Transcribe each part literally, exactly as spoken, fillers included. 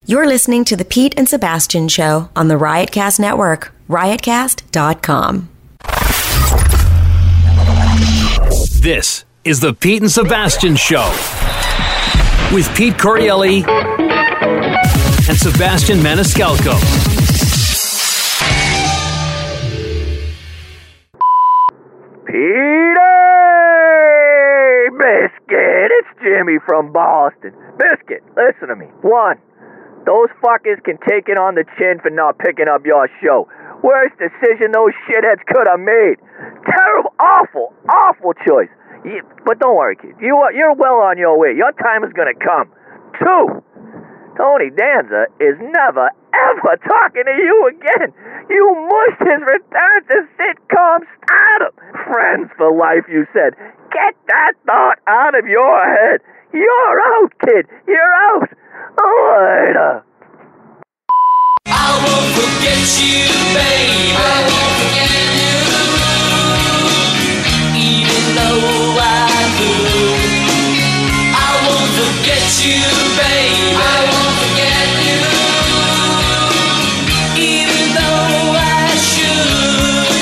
You're listening to The Pete and Sebastian Show on the Riotcast Network, riotcast dot com. This is The Pete and Sebastian Show with Pete Corielli and Sebastian Maniscalco. Pete Biscuit, it's Jimmy from Boston. Biscuit, listen to me. One, those fuckers can take it on the chin for not picking up your show. Worst decision those shitheads could have made. Terrible, awful, awful choice. You, but don't worry, kid. You are, you're well on your way. Your time is going to come. Two, Tony Danza is never, ever talking to you again. You mushed his return to sitcom stardom. Friends for life, you said. Get that thought out of your head. You're out, kid. You're out. Later. I won't forget you, baby. I won't forget you. Even though I could. I won't forget you, baby. I won't forget you. Even though I should,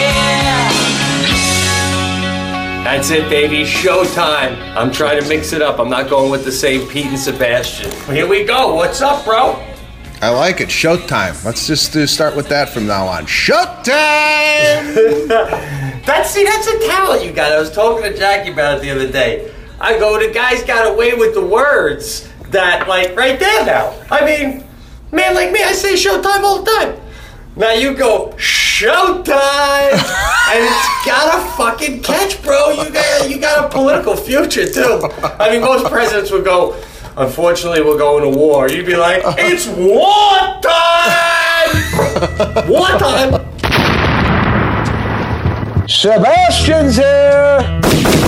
yeah. That's it, baby. Showtime. I'm trying to mix it up. I'm not going with the same Pete and Sebastian. Here we go. What's up, bro? I like it. Showtime. Let's just uh, start with that from now on. Showtime! that's, see, that's a talent you got. I was talking to Jackie about it the other day. I go, the guy's got away with the words that, like, right there now. I mean, man like me, I say showtime all the time. Now you go, showtime! And it's got a fucking catch, bro. You got, you got a political future, too. I mean, most presidents would go, unfortunately, we're going to war. You'd be like, it's wartime! Wartime! Sebastian's here!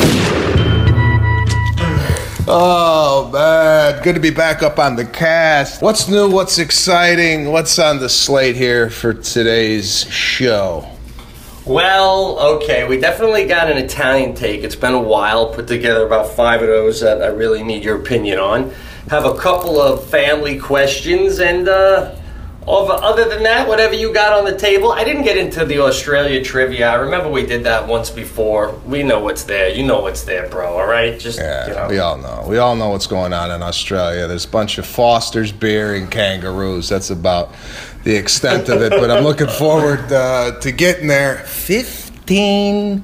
Oh, man. Good to be back up on the cast. What's new? What's exciting? What's on the slate here for today's show? Well, okay, we definitely got an Italian take. It's been a while. Put together about five of those that I really need your opinion on. Have a couple of family questions, and uh, other than that, whatever you got on the table. I didn't get into the Australia trivia. I remember we did that once before. We know what's there. You know what's there, bro, all right? Just, yeah, you know. We all know. We all know what's going on in Australia. There's a bunch of Foster's beer and kangaroos. That's about the extent of it, but I'm looking forward uh, to getting there. fifteen,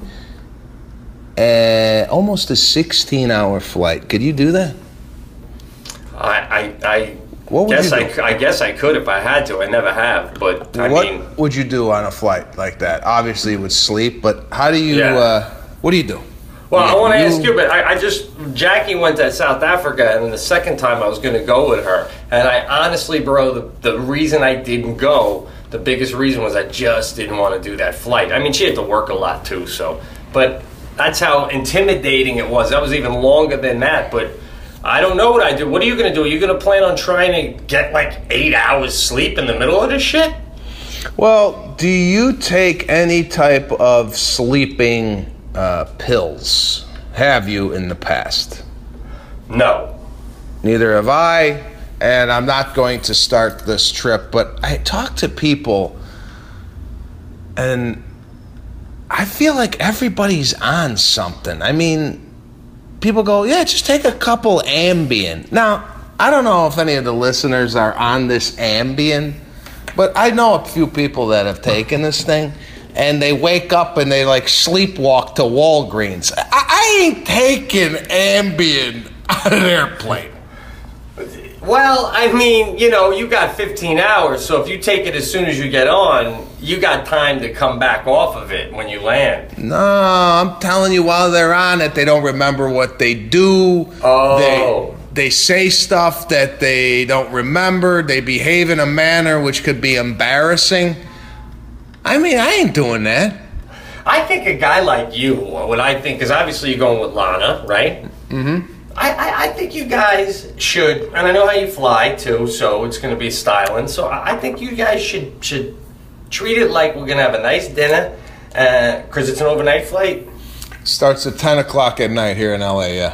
uh, almost a sixteen-hour flight. Could you do that? I, I, I what would guess you I, do? I guess I could if I had to. I never have, but I what mean, would you do on a flight like that? Obviously, you would sleep, but how do you? Yeah. Uh, what do you do? Well, you, I want to you, ask you, but I, I just, Jackie went to South Africa, and the second time I was going to go with her. And I honestly, bro, the, the reason I didn't go, the biggest reason was I just didn't want to do that flight. I mean, she had to work a lot too, so. But that's how intimidating it was. That was even longer than that, but I don't know what I do. What are you going to do? Are you going to plan on trying to get like eight hours sleep in the middle of this shit? Well, do you take any type of sleeping uh, pills? Have you in the past? No. Neither have I, and I'm not going to start this trip, but I talk to people, and I feel like everybody's on something. I mean, people go, yeah, just take a couple Ambien. Now, I don't know if any of the listeners are on this Ambien, but I know a few people that have taken this thing, and they wake up and they like sleepwalk to Walgreens. I, I ain't taking Ambien on an airplane. Well, I mean, you know, you got fifteen hours, so if you take it as soon as you get on, you got time to come back off of it when you land. No, I'm telling you, while they're on it, they don't remember what they do. Oh. They, they say stuff that they don't remember. They behave in a manner which could be embarrassing. I mean, I ain't doing that. I think a guy like you, what I think, because obviously you're going with Lana, right? Mm-hmm. I, I, I think you guys should, and I know how you fly too, so it's going to be styling. So I, I think you guys should should treat it like we're going to have a nice dinner, because uh, it's an overnight flight. Starts at ten o'clock at night here in L A, yeah.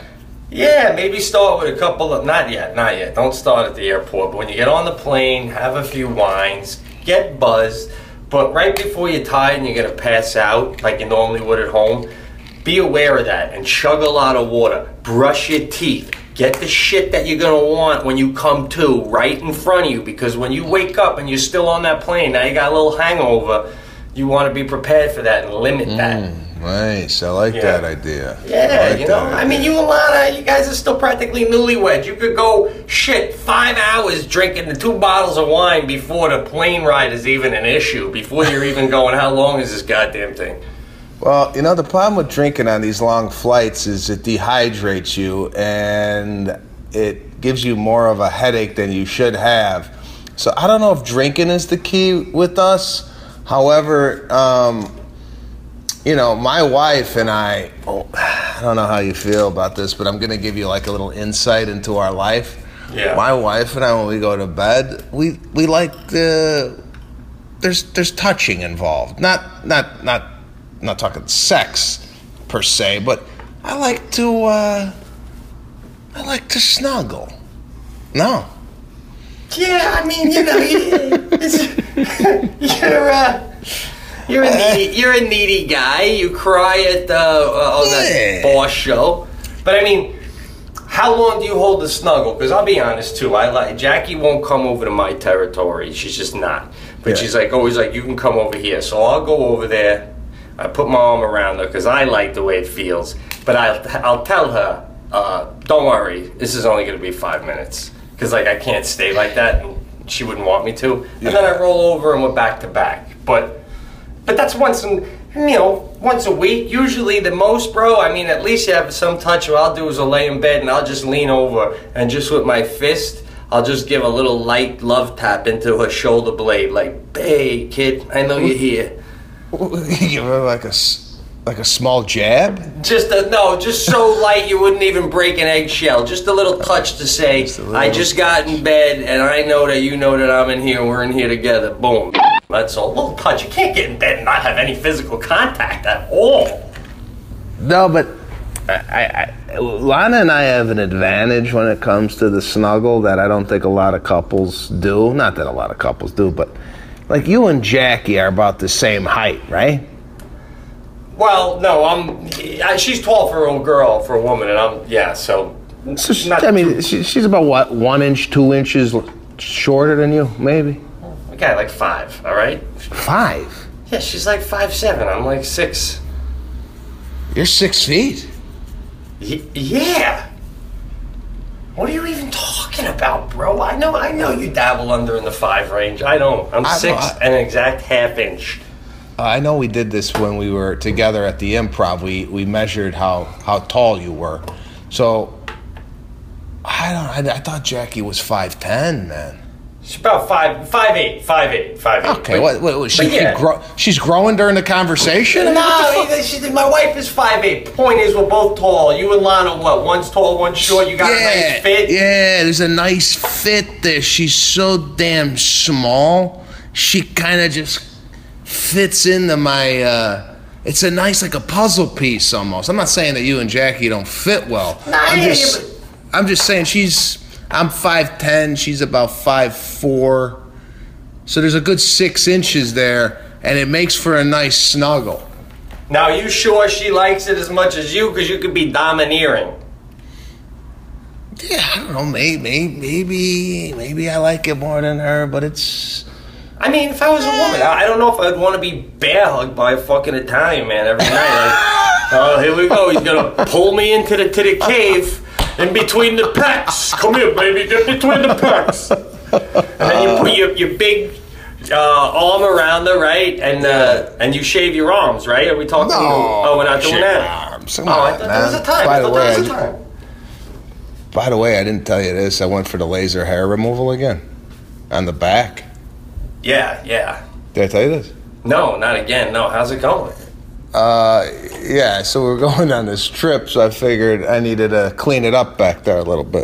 Yeah, maybe start with a couple of, not yet, not yet. Don't start at the airport. But when you get on the plane, have a few wines, get buzzed. But right before you're tired and you're going to pass out, like you normally would at home, be aware of that and chug a lot of water. Brush your teeth. Get the shit that you're going to want when you come to right in front of you. Because when you wake up and you're still on that plane, now you got a little hangover, you want to be prepared for that and limit that. Mm. Nice, I like Yeah. that idea. Yeah, I like you know, that I mean, idea. you and Lana, you guys are still practically newlyweds. You could go, shit, five hours drinking the two bottles of wine before the plane ride is even an issue, before you're even going, how long is this goddamn thing? Well, you know, the problem with drinking on these long flights is it dehydrates you and it gives you more of a headache than you should have. So I don't know if drinking is the key with us. However, um, you know, my wife and I, oh, I don't know how you feel about this, but I'm going to give you like a little insight into our life. Yeah. My wife and I, when we go to bed, we, we like the, there's there's touching involved. Not, not, not, not talking sex per se, but I like to, uh, I like to snuggle. No. Yeah, I mean, you know, you, it's, you're, uh... You're a needy, you're a needy guy. You cry at uh, uh, on that Yeah. boss show, but I mean, how long do you hold the snuggle? Because I'll be honest too. I like Jackie won't come over to my territory. She's just not. But Yeah. she's like always like, you can come over here. So I'll go over there. I put my arm around her because I like the way it feels. But I'll I'll tell her, uh, don't worry. This is only going to be five minutes because like I can't stay like that, and she wouldn't want me to. And then I roll over and we're back to back. But. But that's once in, you know, once a week. Usually the most, bro, I mean, at least you have some touch. What I'll do is I'll lay in bed and I'll just lean over and just with my fist, I'll just give a little light love tap into her shoulder blade. Like, hey, kid, I know you're here. Give her like a, s- like a small jab? Just a, no, just so light you wouldn't even break an eggshell. Just a little touch to say, Just a little- I just got in bed and I know that you know that I'm in here. We're in here together. Boom. That's all. A little touch. You can't get in bed and not have any physical contact at all. No, but I, I, Lana and I have an advantage when it comes to the snuggle that I don't think a lot of couples do. Not that a lot of couples do, but like you and Jackie are about the same height, right? Well, no, I'm. I, she's tall for a girl, for a woman, and I'm. Yeah, so. So she, not I mean, she, she's about what, one inch, two inches shorter than you, maybe? We got like five. All right. Five? Yeah, she's like five seven. I'm like six. You're six feet. Y- yeah. What are you even talking about, bro? I know, I know you dabble under in the five range. I don't. I'm I know, six I- and an exact half inch. Uh, I know we did this when we were together at the Improv. We we measured how, how tall you were. So, I don't. I, I thought Jackie was five ten, man. She's about five, five eight, five eight, five eight. Okay, But- what, what, what she, but yeah. she grow, she's growing during the conversation? No, she, my wife is five eight. Point is, we're both tall. You and Lana, what? One's tall, one's short. You got a nice fit. Yeah, there's a nice fit there. She's so damn small. She kind of just fits into my, uh, it's a nice, like a puzzle piece almost. I'm not saying that you and Jackie don't fit well. Nah, I'm yeah, just, yeah, I'm just saying she's, I'm five ten, she's about five four. So there's a good six inches there, and it makes for a nice snuggle. Now, are you sure she likes it as much as you? Because you could be domineering. Yeah, I don't know, maybe, maybe, maybe I like it more than her, but it's... I mean, if I was a woman, I I don't know if I'd want to be bear hugged by a fucking Italian man every night. Like, oh, here we go. He's gonna pull me into the to the cave in between the pecs. Come here, baby. Get between the pecs. And then you put your your big uh, arm around her, right? And uh, and you shave your arms, right? Are we talking? Oh, we're not doing shave that. arms. Come Oh, I on, thought there was a man. time. By I the thought way, there was a I- time. By the way, I didn't tell you this. I went for the laser hair removal again. On the back. Yeah, yeah. Did I tell you this? No, not again. No, how's it going? Uh, yeah, so we're going on this trip, so I figured I needed to clean it up back there a little bit.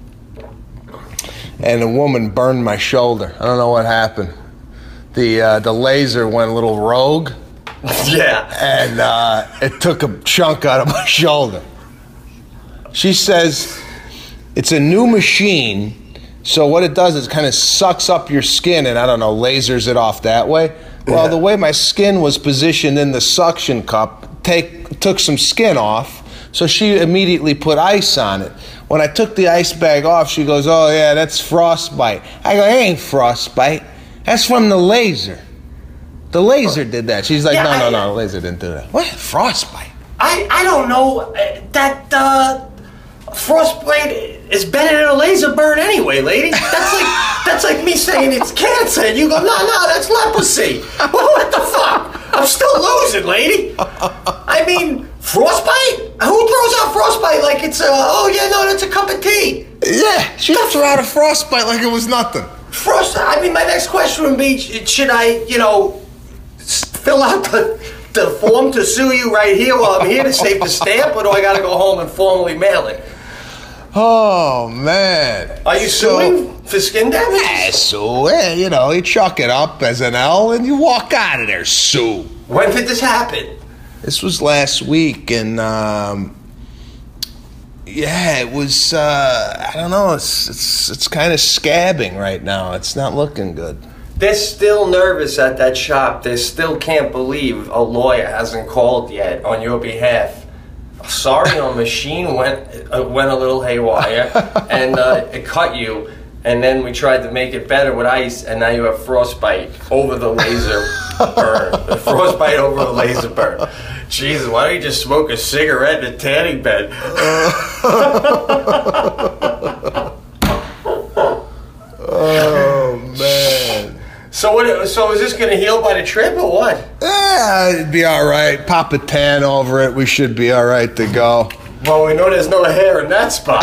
And a woman burned my shoulder. I don't know what happened. The uh, the laser went a little rogue, Yeah. and uh, it took a chunk out of my shoulder. She says it's a new machine. So what it does is kind of sucks up your skin and, I don't know, lasers it off that way. Well, Yeah. the way my skin was positioned in the suction cup take took some skin off, so she immediately put ice on it. When I took the ice bag off, she goes, oh, yeah, that's frostbite. I go, it ain't frostbite. That's from the laser. The laser did that. She's like, Yeah, no, no, I- no, the laser didn't do that. What? Frostbite? I, I don't know. uh, That uh, frostbite is better than a laser burn anyway, lady. That's like that's like me saying it's cancer. And you go, no, no, that's leprosy. Well, what the fuck? I'm still losing, lady. I mean, frostbite? Who throws out frostbite like it's a, oh, yeah, no, that's a cup of tea? Yeah, she threw out a frostbite like it was nothing. Frost, I mean, my next question would be, should I, you know, s- fill out the, the form to sue you right here while I'm here to save the stamp, or do I got to go home and formally mail it? Oh, man. Are you So- suing for skin damage? Yeah, Sue, eh, you know, you chalk it up as an L and you walk out of there, Sue. When did this happen? This was last week, and um, yeah, it was. Uh, I don't know. It's it's it's kind of scabbing right now. It's not looking good. They're still nervous at that shop. They still can't believe a lawyer hasn't called yet on your behalf. Sorry, our machine went uh, went a little haywire, and uh, it cut you. And then we tried to make it better with ice, and now you have frostbite over the laser burn. Frostbite over the laser burn. Jesus, why don't you just smoke a cigarette in a tanning bed? Oh man. So what? So is this going to heal by the trip or what? Yeah, it'd be all right. Pop a tan over it. We should be all right to go. Well, we know there's no hair in that spot.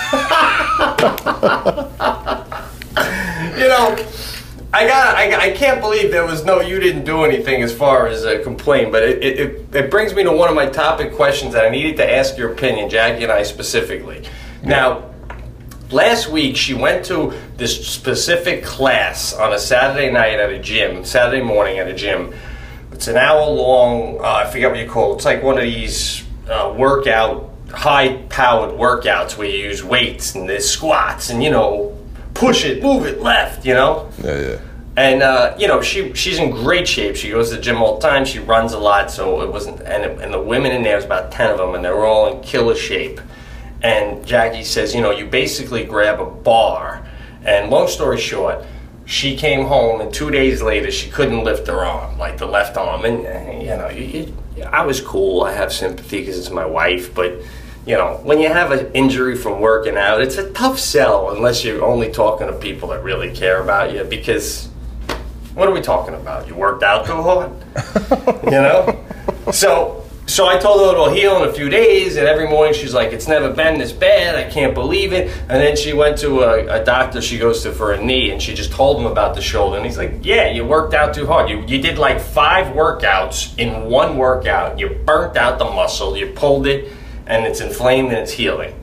You know, I got. I, I can't believe there was no. You didn't do anything as far as a complaint, but it, it it it brings me to one of my topic questions that I needed to ask your opinion, Jackie and I specifically. Now, last week she went to this specific class on a Saturday night at a gym, Saturday morning at a gym. It's an hour long. Uh, I forget what you call it. It's like one of these uh, workout, high-powered workouts where you use weights and there's squats and you know. Push it, move it, left, you know? Yeah, yeah. And, uh, you know, she she's in great shape. She goes to the gym all the time. She runs a lot, so it wasn't... And, it, and the women in there, was about ten of them, and they were all in killer shape. And Jackie says, you know, you basically grab a bar. And long story short, she came home, and two days later, she couldn't lift her arm, like the left arm. And, uh, you know, you, you, I was cool. I have sympathy because it's my wife, but... You know, when you have an injury from working out, it's a tough sell unless you're only talking to people that really care about you because what are we talking about? You worked out too hard? You know? So so I told her it'll heal in a few days, and every morning she's like, it's never been this bad, I can't believe it. And then she went to a, a doctor she goes to for a knee, and she just told him about the shoulder, and he's like, yeah, you worked out too hard. You, you did like five workouts in one workout. You burnt out the muscle, you pulled it, and it's inflamed and it's healing.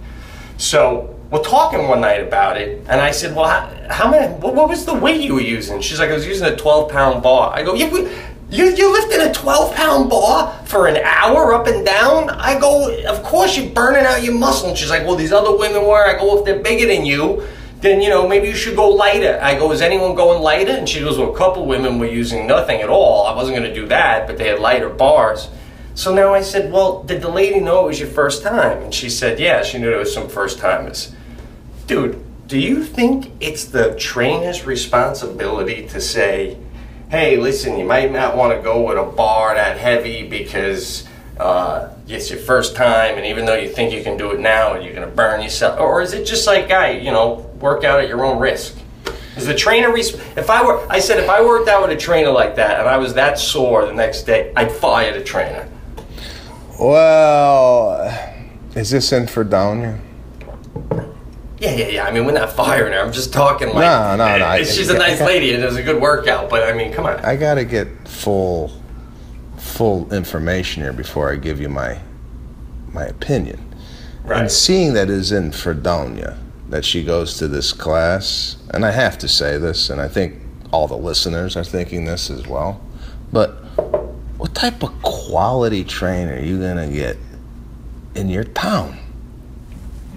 So we're talking one night about it, and I said, well, how, how many, what, what was the weight you were using? She's like, I was using a twelve pound bar. I go, you, you, you lifted a twelve pound bar for an hour up and down? I go, of course you're burning out your muscle. And she's like, well, these other women were. I go, if they're bigger than you, then, you know, maybe you should go lighter. I go, is anyone going lighter? And she goes, well, a couple women were using nothing at all. I wasn't going to do that, but they had lighter bars. So now I said, well, did the lady know it was your first time? And she said, yeah, she knew there was some first timers. Dude, do you think it's the trainer's responsibility to say, hey, listen, you might not want to go with a bar that heavy because uh, it's your first time, and even though you think you can do it now, you're going to burn yourself? Or is it just like, guy, you know, work out at your own risk? Is the trainer, res- if I were, I said, if I worked out with a trainer like that and I was that sore the next day, I'd fire the trainer. Well, is this in Fredonia? Yeah, yeah, yeah. I mean, we're not firing her. I'm just talking like... No, no, no. I- She's a I- nice I- lady and it was a good workout, but I mean, come on. I gotta get full, full information here before I give you my, my opinion. Right. And seeing that is in Fredonia, that she goes to this class, and I have to say this, and I think all the listeners are thinking this as well, but what type of quality trainer are you gonna get in your town?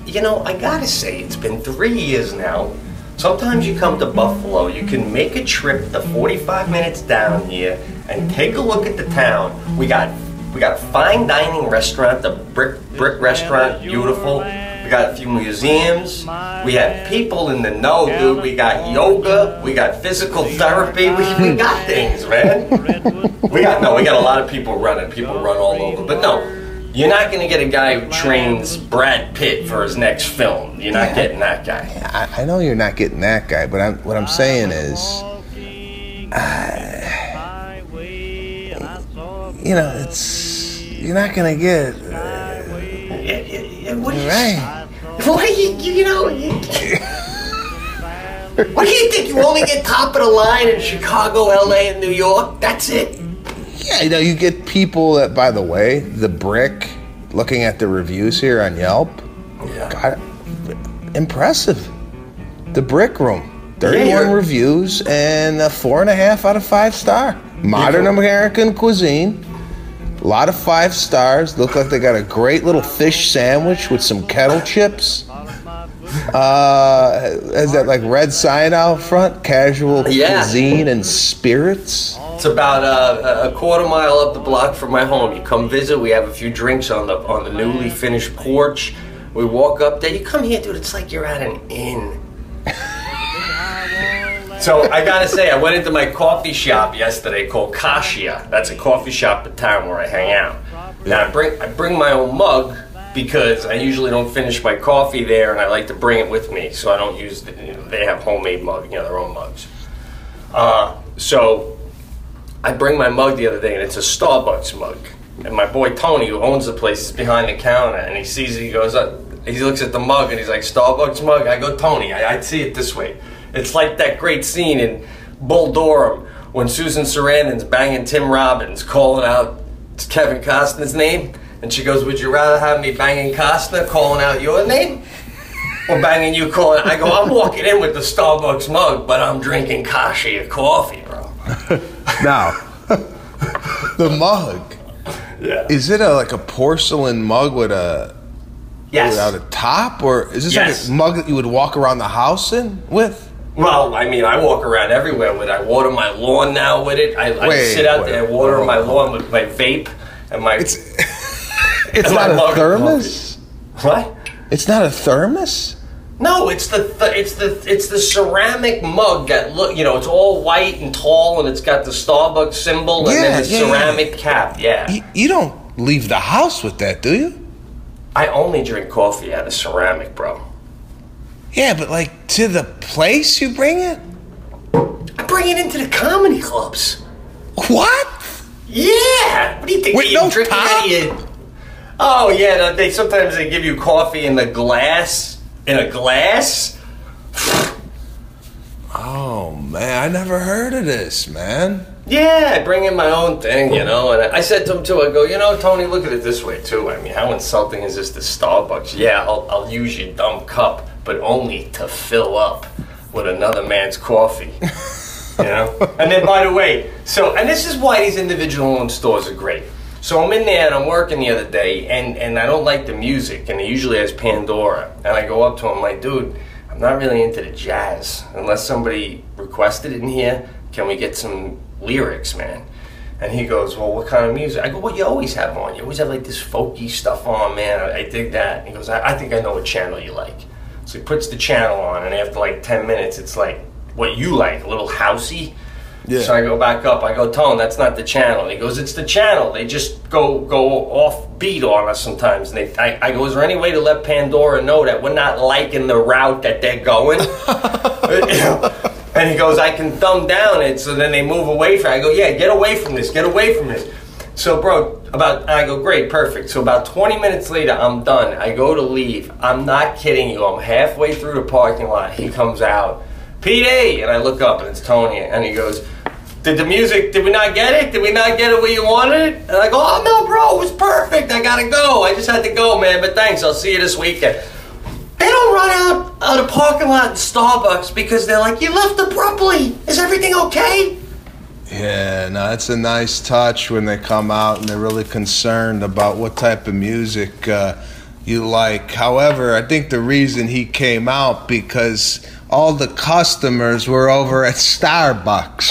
you know, I gotta say, it's been three years now. Sometimes you come to Buffalo, you can make a trip the forty-five minutes down here and take a look at the town. We got we got a fine dining restaurant, the Brick Brick Restaurant, beautiful. We got a few museums. We have people in the know, dude. We got yoga. We got physical therapy. We, we got things, man. We got no. We got a lot of people running. People run all over. But no, you're not going to get a guy who trains Brad Pitt for his next film. You're not getting that guy. I, I know you're not getting that guy, but I'm, what I'm saying is, uh, you know, it's you're not going to get. Uh, yeah, yeah, yeah. What do you? Right. What do you, you know, you, what do you think? You only get top of the line in Chicago, L A, and New York? That's it? Yeah, you know, you get people that, by the way, the Brick, looking at the reviews here on Yelp, Yeah. God, impressive. The Brick Room, thirty-one Yeah, reviews and a four and a half out of five star. Modern American cuisine. A lot of five stars. Look like they got a great little fish sandwich with some kettle chips. Uh, is that like red sign out front? Casual Yeah. cuisine and spirits. It's about uh, a quarter mile up the block from my home. You come visit. We have a few drinks on the on the newly finished porch. We walk up there. You come here, dude. It's like you're at an inn. So I gotta say, I went into my coffee shop yesterday called Kasia. That's a coffee shop in town where I hang out. Now I bring I bring my own mug because I usually don't finish my coffee there, and I like to bring it with me, so I don't use the, you know, they have homemade mug, you know, their own mugs. Uh, so I bring my mug the other day, and it's a Starbucks mug. And my boy Tony, who owns the place, is behind the counter, and he sees it. He goes up, he looks at the mug, and he's like, "Starbucks mug?" I go, "Tony, I, I see it this way. It's like that great scene in Bull Durham when Susan Sarandon's banging Tim Robbins, calling out Kevin Costner's name, and she goes, 'Would you rather have me banging Costner, calling out your name, or banging you, calling?' I go, I'm walking in with the Starbucks mug, but I'm drinking Kasia coffee, bro." Now, the mug. Yeah. Is it a, like a porcelain mug with a Yes. without a top, or is this Yes. like a mug that you would walk around the house in with? Well, I mean, I walk around everywhere with it. I water my lawn now with it. I, I Wait, sit out wait, there and water wait. my lawn with my vape and my. It's it's My not a mug of thermos. What? It's not a thermos. No, it's the th- it's the it's the ceramic mug that look. You know, it's all white and tall, and it's got the Starbucks symbol and Yeah, then the yeah, ceramic yeah. cap. Yeah. You, you don't leave the house with that, do you? I only drink coffee out of ceramic, bro. Yeah, but like to the place you bring it. I bring it into the comedy clubs. What? Yeah. What do you think? With you no drinking top? out of your- Oh yeah, they sometimes they give you coffee in the glass, in a glass. Oh man, I never heard of this, man. Yeah, I bring in my own thing, you know. And I said to him too, I go, you know, Tony, look at it this way too. I mean, how insulting is this to Starbucks? Yeah, I'll, I'll use your dumb cup, but only to fill up with another man's coffee. You know? And then, by the way, so, and this is why these individual owned stores are great. So I'm in there and I'm working the other day, and, and I don't like the music, and it usually has Pandora. And I go up to him like, dude, I'm not really into the jazz. Unless somebody requested it in here, can we get some lyrics, man? And he goes, well, what kind of music? I go, well, you always have on. You always have like this folky stuff on, man. I, I dig that. And he goes, I, I think I know what channel you like. So he puts the channel on, and after like ten minutes, it's like what you like, a little housey. Yeah. So I go back up. I go, Tone, that's not the channel. And he goes, it's the channel. They just go go off beat on us sometimes. And they, I, I go, is there any way to let Pandora know that we're not liking the route that they're going? And he goes, I can thumb down it. So then they move away from it. I go, yeah, get away from this. Get away from this. So, bro, about I go, great, perfect. So about twenty minutes later, I'm done. I go to leave. I'm not kidding you. I'm halfway through the parking lot. He comes out, P D, and I look up, and it's Tony, and he goes, did the music, did we not get it? Did we not get it where you wanted it? And I go, oh, no, bro, it was perfect. I gotta go. I just had to go, man, but thanks. I'll see you this weekend. They don't run out of the parking lot in Starbucks because they're like, you left abruptly. Is everything okay? Yeah, no, it's a nice touch when they come out and they're really concerned about what type of music uh, you like. However, I think the reason he came out because all the customers were over at Starbucks.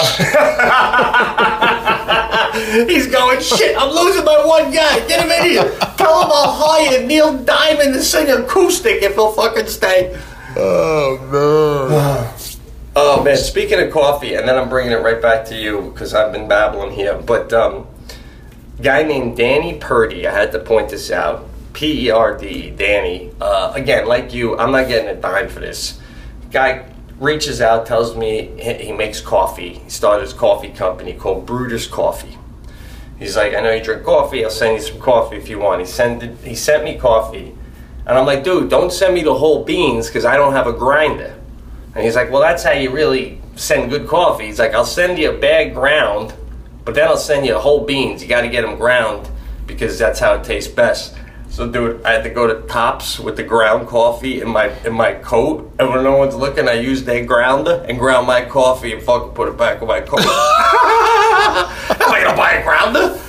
He's going, shit, I'm losing my one guy. Get him in here. Tell him I'll hire Neil Diamond to sing acoustic if he'll fucking stay. Oh, no. Oh, man, speaking of coffee, and then I'm bringing it right back to you because I've been babbling here, but um, guy named Danny Purdy, I had to point this out, P E R D, Danny. Uh, again, like you, I'm not getting a dime for this. Guy reaches out, tells me he makes coffee. He started his coffee company called Bruder's Coffee. He's like, I know you drink coffee. I'll send you some coffee if you want. He sent it, he sent me coffee, and I'm like, dude, don't send me the whole beans because I don't have a grinder. And he's like, well, that's how you really send good coffee. He's like, I'll send you a bag ground, but then I'll send you whole beans. You got to get them ground because that's how it tastes best. So, dude, I had to go to Tops with the ground coffee in my in my coat, and when no one's looking, I used their grounder and ground my coffee and fucking put it back in my coat. Am I gonna buy a grounder?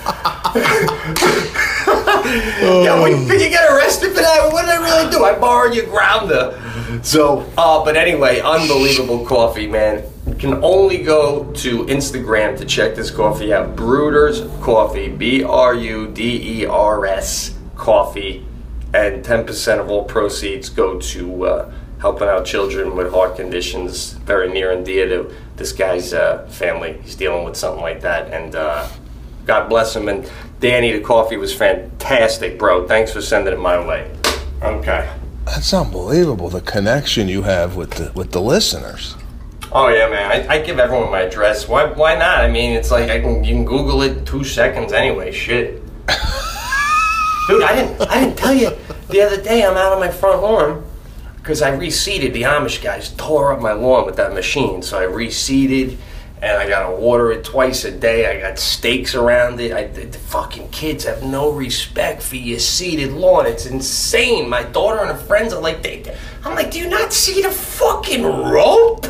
oh. Yeah, when, when you get arrested for that, what did I really do? I borrowed your grounder. So, uh, but anyway, unbelievable coffee, man. You can only go to Instagram to check this coffee out. Bruder's Coffee, B R U D E R S Coffee, and ten percent of all proceeds go to uh, helping out children with heart conditions, very near and dear to this guy's uh, family. He's dealing with something like that, and uh, God bless him. And Danny, the coffee was fantastic, bro. Thanks for sending it my way. Okay. That's unbelievable, the connection you have with the with the listeners. Oh yeah, man. I, I give everyone my address. Why why not? I mean, it's like I can you can Google it in two seconds anyway. Shit. Dude, I didn't I didn't tell you the other day I'm out on my front lawn because I reseeded. The Amish guys tore up my lawn with that machine, so I reseeded. And I gotta water it twice a day. I got stakes around it. I, the, the fucking kids have no respect for your seeded lawn. It's insane. My daughter and her friends are like, they, I'm like, do you not see the fucking rope?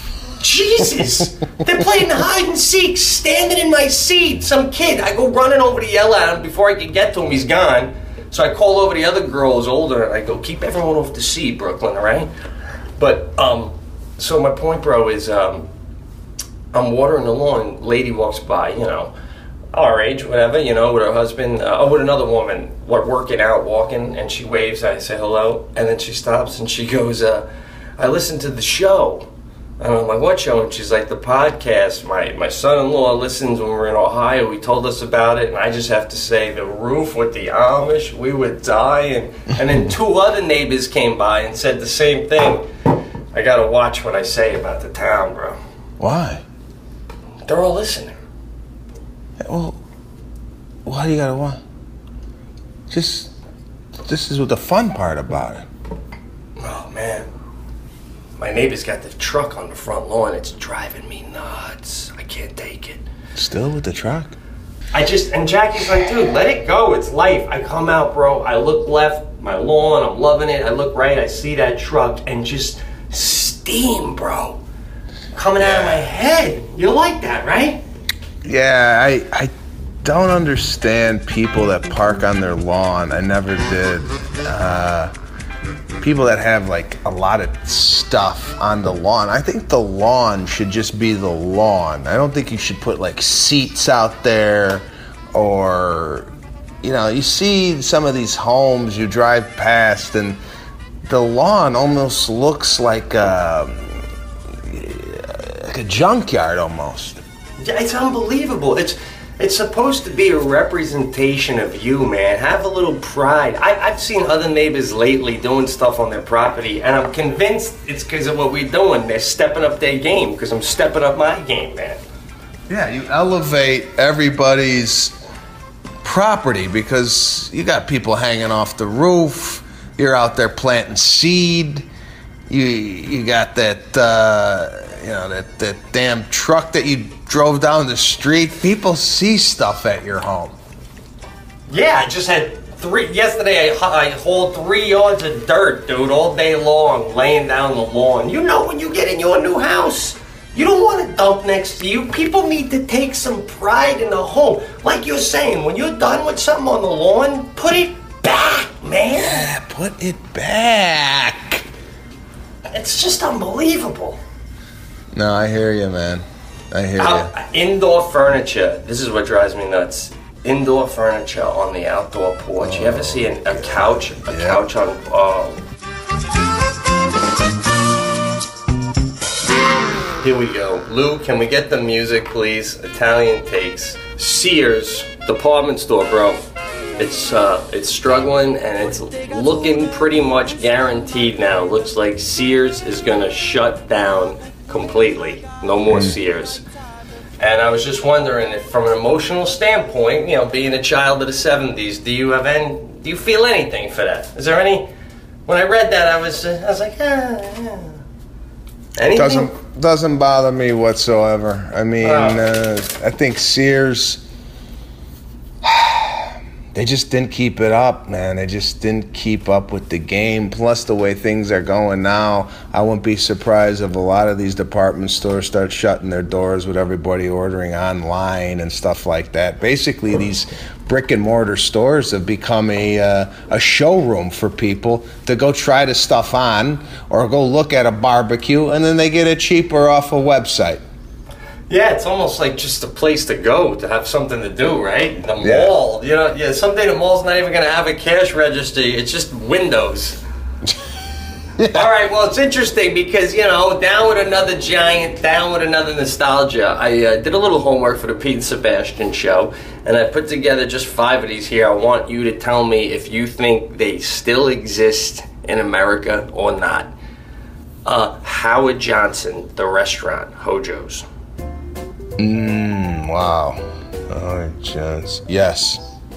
Jesus. They're playing hide and seek, standing in my seed. Some kid, I go running over to yell at him. Before I can get to him, he's gone. So I call over the other girl who's older, and I go, keep everyone off the seed, Brooklyn, all right? But, um, so my point, bro, is, um, I'm watering the lawn, lady walks by, you know, our age, whatever, you know, with her husband, uh, or with another woman, we're working out, walking, and she waves, I say hello, and then she stops and she goes, uh, I listened to the show. And I'm like, what show? And she's like, the podcast. My my son-in-law listens when we're in Ohio. He told us about it, and I just have to say, the roof with the Amish, we were dying. And then two other neighbors came by and said the same thing. I gotta watch what I say about the town, bro. Why? They're all listening. Well, why do you gotta want? Just, this is what the fun part about it. Oh, man. My neighbor's got the truck on the front lawn. It's driving me nuts. I can't take it. Still with the truck? I just, and Jackie's like, dude, let it go. It's life. I come out, bro. I look left, my lawn, I'm loving it. I look right, I see that truck, and just steam, bro. Coming out of my head. You like that, right? Yeah, I I don't understand people that park on their lawn. I never did. Uh, people that have like a lot of stuff on the lawn. I think the lawn should just be the lawn. I don't think you should put like seats out there, or, you know, you see some of these homes you drive past and the lawn almost looks like a, like a junkyard almost. Yeah, it's unbelievable. It's it's supposed to be a representation of you, man. Have a little pride. I, I've seen other neighbors lately doing stuff on their property, and I'm convinced it's because of what we're doing. They're stepping up their game, because I'm stepping up my game, man. Yeah, you elevate everybody's property because you got people hanging off the roof. You're out there planting seed. You you got that uh, you know that, that damn truck that you drove down the street. People see stuff at your home. Yeah, I just had three yesterday. I, I hauled three yards of dirt, dude, all day long, laying down the lawn. You know, when you get in your new house, you don't want to dump next to you. People need to take some pride in the home. Like you're saying, when you're done with something on the lawn, put it back, man. man. Yeah, put it back. It's just unbelievable. No, I hear you, man. I hear Out, you. Indoor furniture. This is what drives me nuts. Indoor furniture on the outdoor porch. Oh, you ever see an, a couch? A yeah. couch on. Oh. Here we go. Lou, can we get the music, please? Italian Takes. Sears department store, bro. It's uh, it's struggling and it's looking pretty much guaranteed now. Looks like Sears is gonna shut down completely. No more mm. Sears. And I was just wondering if, from an emotional standpoint, you know, being a child of the seventies, do you have any? Do you feel anything for that? Is there any? When I read that, I was uh, I was like, ah, yeah. Anything? Doesn't doesn't bother me whatsoever. I mean, oh. uh, I think Sears. They just didn't keep it up, man. They just didn't keep up with the game. Plus, the way things are going now, I wouldn't be surprised if a lot of these department stores start shutting their doors with everybody ordering online and stuff like that. Basically, these brick and mortar stores have become a uh, a showroom for people to go try the stuff on or go look at a barbecue, and then they get it cheaper off a website. Yeah, it's almost like just a place to go to have something to do, right? The Yeah. mall, you know, yeah. Someday the mall's not even going to have a cash register. It's just windows. Yeah. All right, well, it's interesting because, you know, down with another giant, down with another nostalgia. I uh, did a little homework for the Pete and Sebastian show, and I put together just five of these here. I want you to tell me if you think they still exist in America or not. Uh, Howard Johnson, the restaurant, Hojo's. Mmm, wow. Oh, just yes.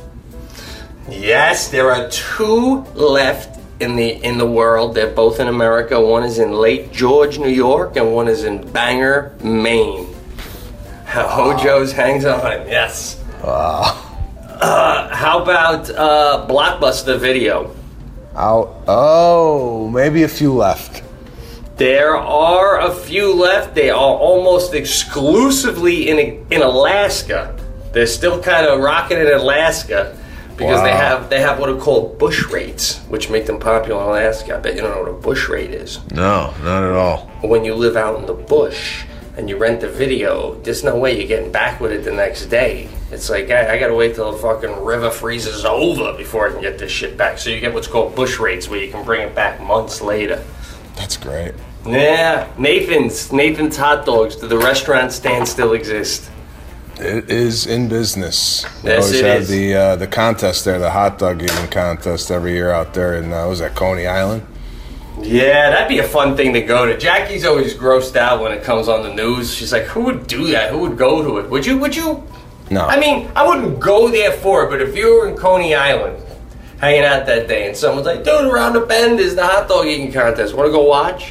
Yes, there are two left in the in the world. They're both in America. One is in Lake George, New York, and one is in Bangor, Maine. Hojo's hangs on. Yes. Wow. Uh, how about uh, Blockbuster Video? Out. Oh, maybe a few left. There are a few left. They are almost exclusively in in Alaska. They're still kind of rocking in Alaska because wow. they have they have what are called bush rates, which make them popular in Alaska. I bet you don't know what a bush rate is. No, not at all. When you live out in the bush and you rent the video, there's no way you're getting back with it the next day. It's like, I, I gotta wait till the fucking river freezes over before I can get this shit back. So you get what's called bush rates, where you can bring it back months later. That's great. Yeah, Nathan's, Nathan's Hot Dogs. Do the restaurant stand still exist? It is in business. They Yes, always it have is. the uh, the contest there, the hot dog eating contest every year out there in, uh, was that Coney Island? Yeah, that'd be a fun thing to go to. Jackie's always grossed out when it comes on the news. She's like, who would do that? Who would go to it? Would you? Would you? No. I mean, I wouldn't go there for it, but if you were in Coney Island hanging out that day and someone's like, dude, around the bend is the hot dog eating contest. Want to go watch?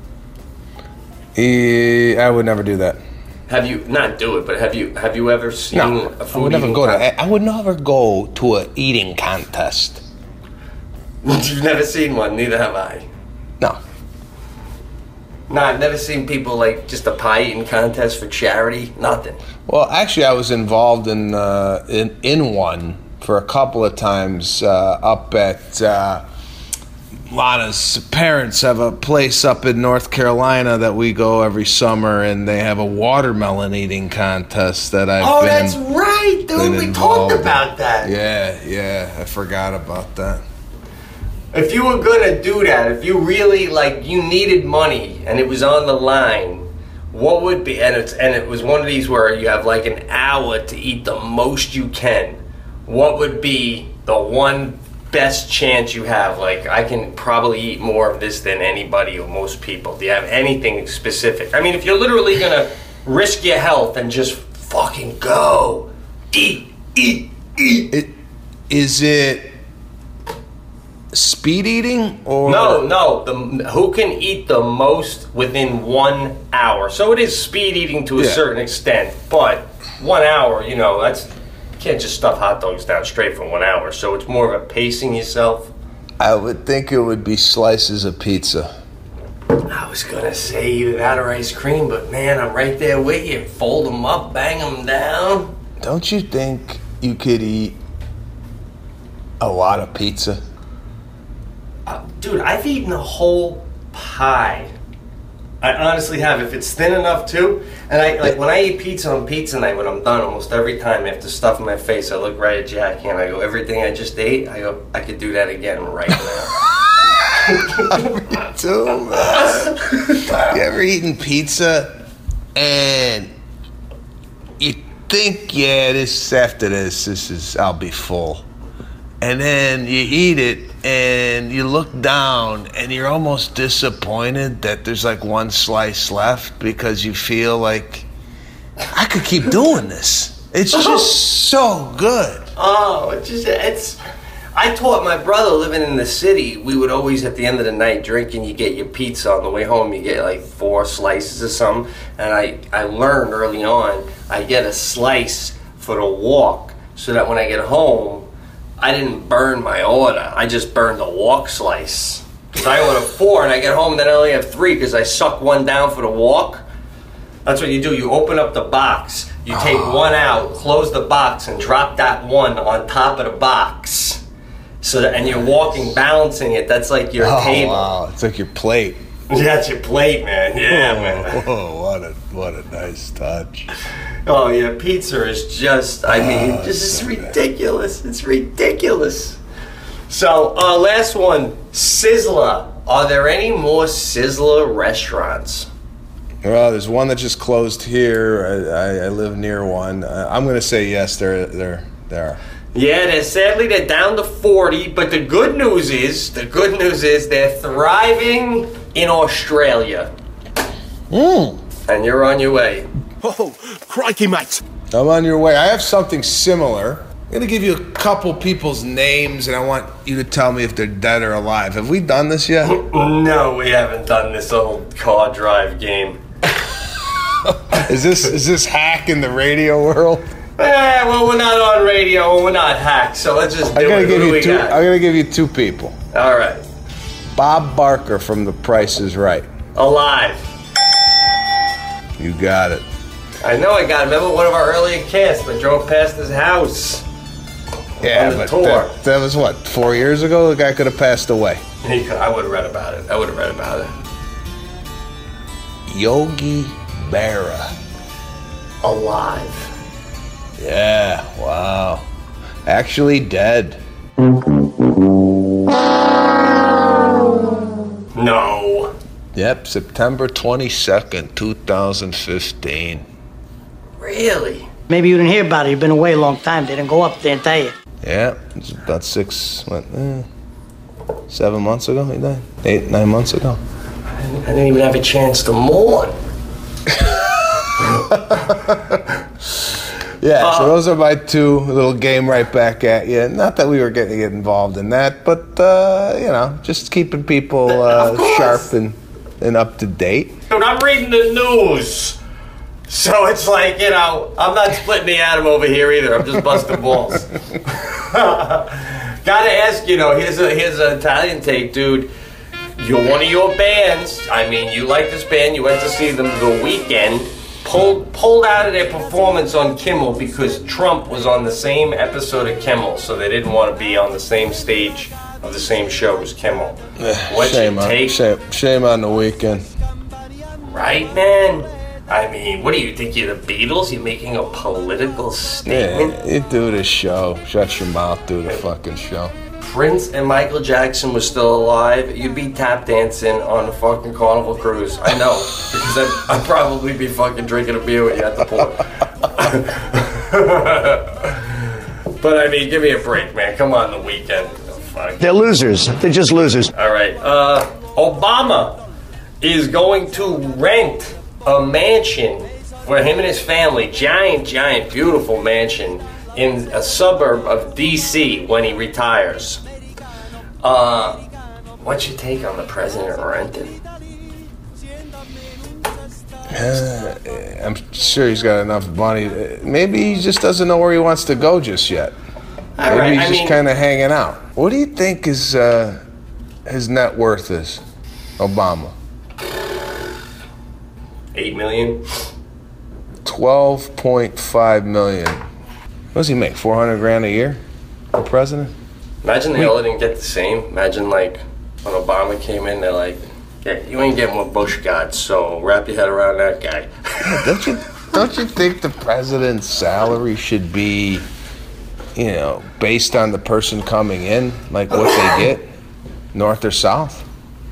E- I would never do that. Have you, not do it, but have you have you ever seen No, a food I would never eating go contest? to. I would never go to an eating contest. You've never seen one, neither have I. No. No, I've never seen people like just a pie eating contest for charity. Nothing. Well, actually, I was involved in uh, in in one for a couple of times uh, up at. Uh, Lana's parents have a place up in North Carolina that we go every summer, and they have a watermelon eating contest that I've Oh, been that's right, dude. been We involved talked in. about that. Yeah, yeah, I forgot about that. If you were gonna do that, if you really like you needed money and it was on the line, what would be and it's and it was one of these where you have like an hour to eat the most you can. What would be the one best chance you have? Like, I can probably eat more of this than anybody or most people. Do you have anything specific? I mean, if you're literally gonna risk your health and just fucking go eat, eat, eat. It is it speed eating or No, no. The who can eat the most within one hour? So it is speed eating to a Yeah. certain extent, but one hour, you know, that's you can't just stuff hot dogs down straight for one hour. So it's more of a pacing yourself. I would think it would be slices of pizza. I was gonna say either that or ice cream, but man, I'm right there with you. Fold them up, bang them down. Don't you think you could eat a lot of pizza? Uh, dude, I've eaten a whole pie. I honestly have, if it's thin enough too. And I like when I eat pizza on pizza night, when I'm done, almost every time after stuffing my face, I look right at Jackie and I go, everything I just ate, I go, I could do that again right now. Me too, man. You ever eaten pizza and you think, yeah, this after this, this is, I'll be full. And then you eat it and you look down and you're almost disappointed that there's like one slice left because you feel like, I could keep doing this. It's just so good. Oh, it's just, it's, I taught my brother living in the city, we would always at the end of the night drink and you get your pizza on the way home, you get like four slices or something. And I, I learned early on, I get a slice for the walk so that when I get home, I didn't burn my order. I just burned the walk slice. Because I ordered four and I get home and then I only have three because I suck one down for the walk. That's what you do. You open up the box, you take oh. one out, close the box, and drop that one on top of the box. So that, and you're walking, balancing it. That's like your oh, table. Wow, it's like your plate. That's your plate, man. Yeah, whoa, man. Whoa, what a what a nice touch. Oh yeah, pizza is just, I mean, oh, just it's so ridiculous. Good. It's ridiculous. So, uh, last one, Sizzler. Are there any more Sizzler restaurants? Well, there's one that just closed here. I, I, I live near one. Uh, I'm going to say yes, there, there, there are. Yeah, they're, sadly they're down to forty, but the good news is, the good news is they're thriving in Australia. Mm. And you're on your way. Oh, crikey, mate. I'm on your way. I have something similar. I'm going to give you a couple people's names, and I want you to tell me if they're dead or alive. Have we done this yet? No, we haven't done this old car drive game. Is this is this hack in the radio world? Eh, well, we're not on radio, we're not hacked, so let's just do I'm gonna it. Give Who you do we two, got? I'm going to give you two people. All right. Bob Barker from The Price is Right. Alive. You got it. I know I got it. Remember one of our earlier casts, I drove past his house. Yeah, on the but tour. That, that was what, four years ago? The guy could have passed away. He could, I would have read about it. I would have read about it. Yogi Berra. Alive. Yeah, wow. Actually dead. No. Yep, September twenty-second, two thousand fifteen. Really? Maybe you didn't hear about it. You've been away a long time. They didn't go up there and tell you. Yeah, it's about six, what, eh, seven months ago he died? Eight, nine months ago. I didn't, I didn't even have a chance to mourn. Yeah, uh, so those are my two, little game right back at you. Not that we were getting get involved in that, but, uh, you know, just keeping people uh, sharp and, and up to date. Dude, I'm reading the news. So it's like, you know, I'm not splitting the atom over here either. I'm just busting balls. Gotta ask, you know, here's, a, here's an Italian take, dude. You're one of your bands. I mean, you like this band. You went to see them The Weeknd. Pulled, pulled out of their performance on Kimmel because Trump was on the same episode of Kimmel, so they didn't want to be on the same stage of the same show as Kimmel. What's shame, your on, take? shame, shame on The Weeknd. Right, man? I mean, what do you think? You're the Beatles? You're making a political statement? Yeah, you do the show. Shut your mouth, do the fucking show. Prince and Michael Jackson was still alive, you'd be tap dancing on a fucking Carnival cruise. I know, because I'd, I'd probably be fucking drinking a beer with you at the port. But I mean, give me a break, man. Come on, The Weeknd. Oh, fuck. They're losers. They're just losers. All right. Uh, Obama is going to rent a mansion for him and his family. Giant, giant, beautiful mansion in a suburb of D C when he retires. Uh, what's your take on the president renting? Uh, I'm sure he's got enough money. Maybe he just doesn't know where he wants to go just yet. All Maybe right, he's I just mean, kind of hanging out. What do you think his uh, his net worth is, Obama? Eight million. Twelve point five million. What does he make? Four hundred grand a year, for president? Imagine they all didn't get the same. Imagine like when Obama came in, they're like, yeah, you ain't getting what Bush got, so wrap your head around that guy. Don't you don't you think the president's salary should be, you know, based on the person coming in, like what they get, north or south?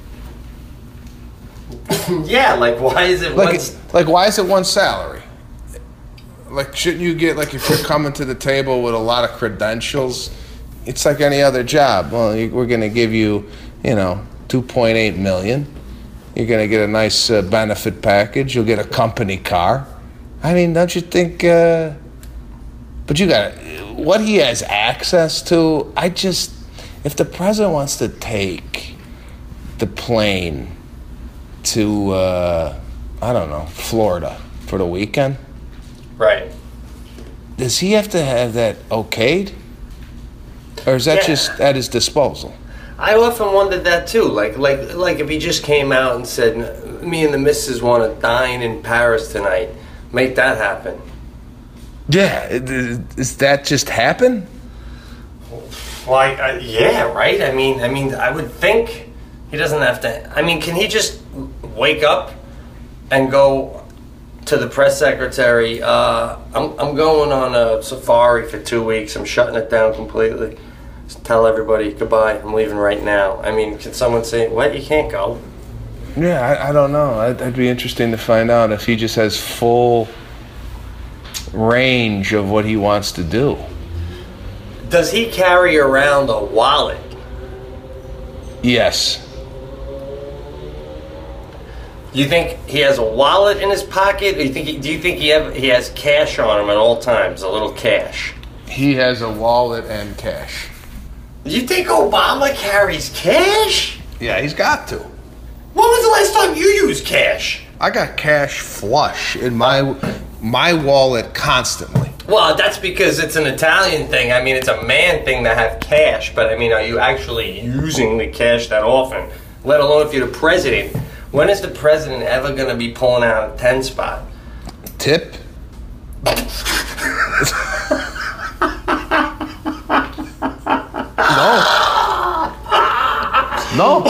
Yeah, like why is it like, one... like why is it one salary? Like, shouldn't you get, like, if you're coming to the table with a lot of credentials, it's like any other job. Well, we're going to give you, you know, two point eight million dollars. You're going to get a nice uh, benefit package. You'll get a company car. I mean, don't you think, uh, but you got what he has access to. I just, if the president wants to take the plane to, uh, I don't know, Florida for the weekend. Right. Does he have to have that okayed? Or is that Yeah. just at his disposal? I often wondered that too. Like, like, like if he just came out and said, "Me and the missus want to dine in Paris tonight," make that happen. Yeah, does that just happen? Like, uh, yeah, right. I mean, I mean, I would think he doesn't have to. I mean, can he just wake up and go to the press secretary? Uh, I'm, I'm going on a safari for two weeks. I'm shutting it down completely. Just tell everybody goodbye. I'm leaving right now. I mean, can someone say, "What? You can't go"? Yeah, I, I don't know. I'd, that'd be interesting to find out if he just has full range of what he wants to do. Does he carry around a wallet? Yes. You think he has a wallet in his pocket? Or you think he, do you think he have he has cash on him at all times? A little cash. He has a wallet and cash. You think Obama carries cash? Yeah, he's got to. When was the last time you used cash? I got cash flush in my my wallet constantly. Well, that's because it's an Italian thing. I mean, it's a man thing to have cash, but I mean, are you actually using the cash that often? Let alone if you're the president. When is the president ever going to be pulling out a ten spot? Tip? No. No.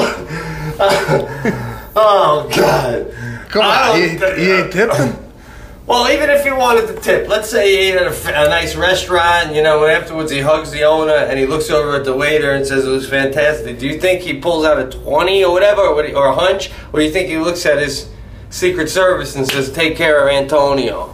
Oh, God. Come on, you, you ain't tipping? Well, even if he wanted to tip, let's say he ate at a, a nice restaurant, you know, and afterwards he hugs the owner and he looks over at the waiter and says it was fantastic. Do you think he pulls out a twenty or whatever, or, or a hunch? Or do you think he looks at his Secret Service and says, "Take care of Antonio"?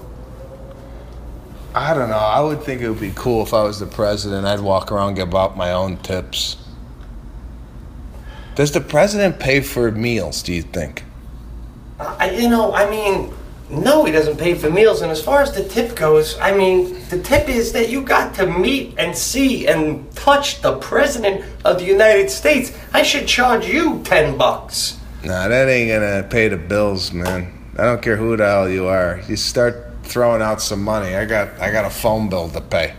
I don't know. I would think it would be cool if I was the president. I'd walk around and give out my own tips. Does the president pay for meals, do you think? I, you know, I mean, no, he doesn't pay for meals. And as far as the tip goes, I mean, the tip is that you got to meet and see and touch the president of the United States. I should charge you ten bucks. Nah, that ain't gonna pay the bills, man. I don't care who the hell you are. You start throwing out some money. I got I got a phone bill to pay.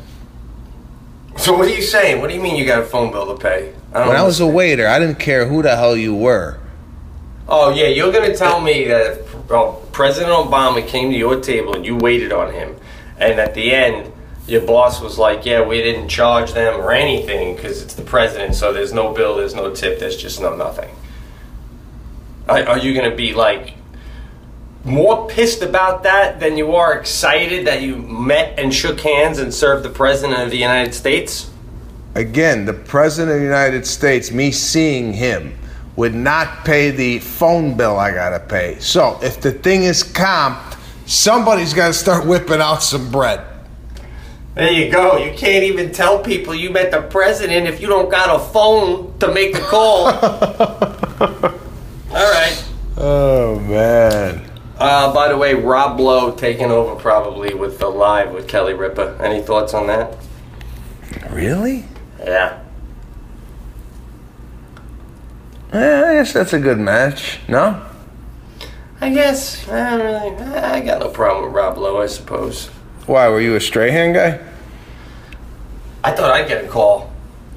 So what are you saying? What do you mean you got a phone bill to pay? I don't when I was a understand. waiter, I didn't care who the hell you were. Oh, yeah, you're going to tell me that if oh, President Obama came to your table and you waited on him, and at the end, your boss was like, "Yeah, we didn't charge them or anything because it's the president, so there's no bill, there's no tip, there's just no nothing." Are, are you going to be, like, more pissed about that than you are excited that you met and shook hands and served the president of the United States? Again, the president of the United States, me seeing him, would not pay the phone bill I gotta pay. So if the thing is comped, somebody's gotta start whipping out some bread. There you go. You can't even tell people you met the president if you don't got a phone to make the call. All right. Oh, man. Uh, by the way, Rob Lowe taking over probably with the live with Kelly Ripa. Any thoughts on that? Really? Yeah. Eh, I guess that's a good match, no? I guess. I don't really. I got no problem with Rob Lowe, I suppose. Why, were you a Strahan guy? I thought I'd get a call.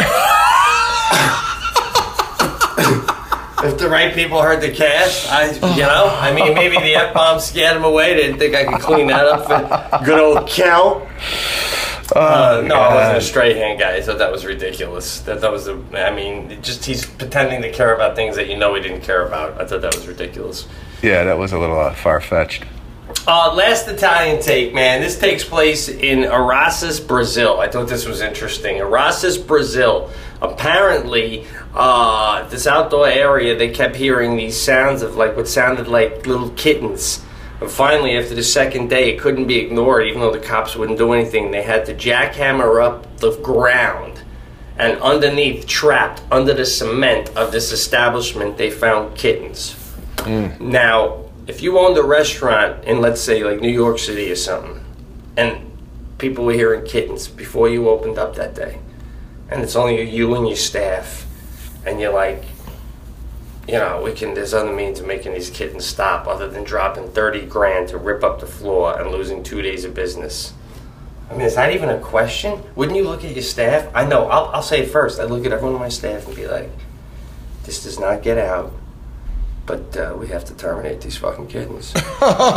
If the right people heard the cast, I, you know, I mean, maybe the F-bomb scared them away. They didn't think I could clean that up for good old Kel. Uh, no, I God. wasn't a Strahan guy. I thought that was ridiculous. That that was, a, I mean, it just he's pretending to care about things that you know he didn't care about. I thought that was ridiculous. Yeah, that was a little uh, far-fetched. Uh, last Italian take, man. This takes place in Araças, Brazil. I thought this was interesting. Araças, Brazil. Apparently, uh, this outdoor area, they kept hearing these sounds of like what sounded like little kittens. And finally, after the second day, it couldn't be ignored, even though the cops wouldn't do anything. They had to jackhammer up the ground. And underneath, trapped under the cement of this establishment, they found kittens. Mm. Now, if you owned a restaurant in, let's say, like New York City or something, and people were hearing kittens before you opened up that day, and it's only you and your staff, and you're like, you know, we can, there's other means of making these kittens stop other than dropping thirty grand to rip up the floor and losing two days of business. I mean, is that even a question? Wouldn't you look at your staff? I know, I'll, I'll say it first. I'd look at everyone on my staff and be like, this does not get out, but uh, we have to terminate these fucking kittens. Dude,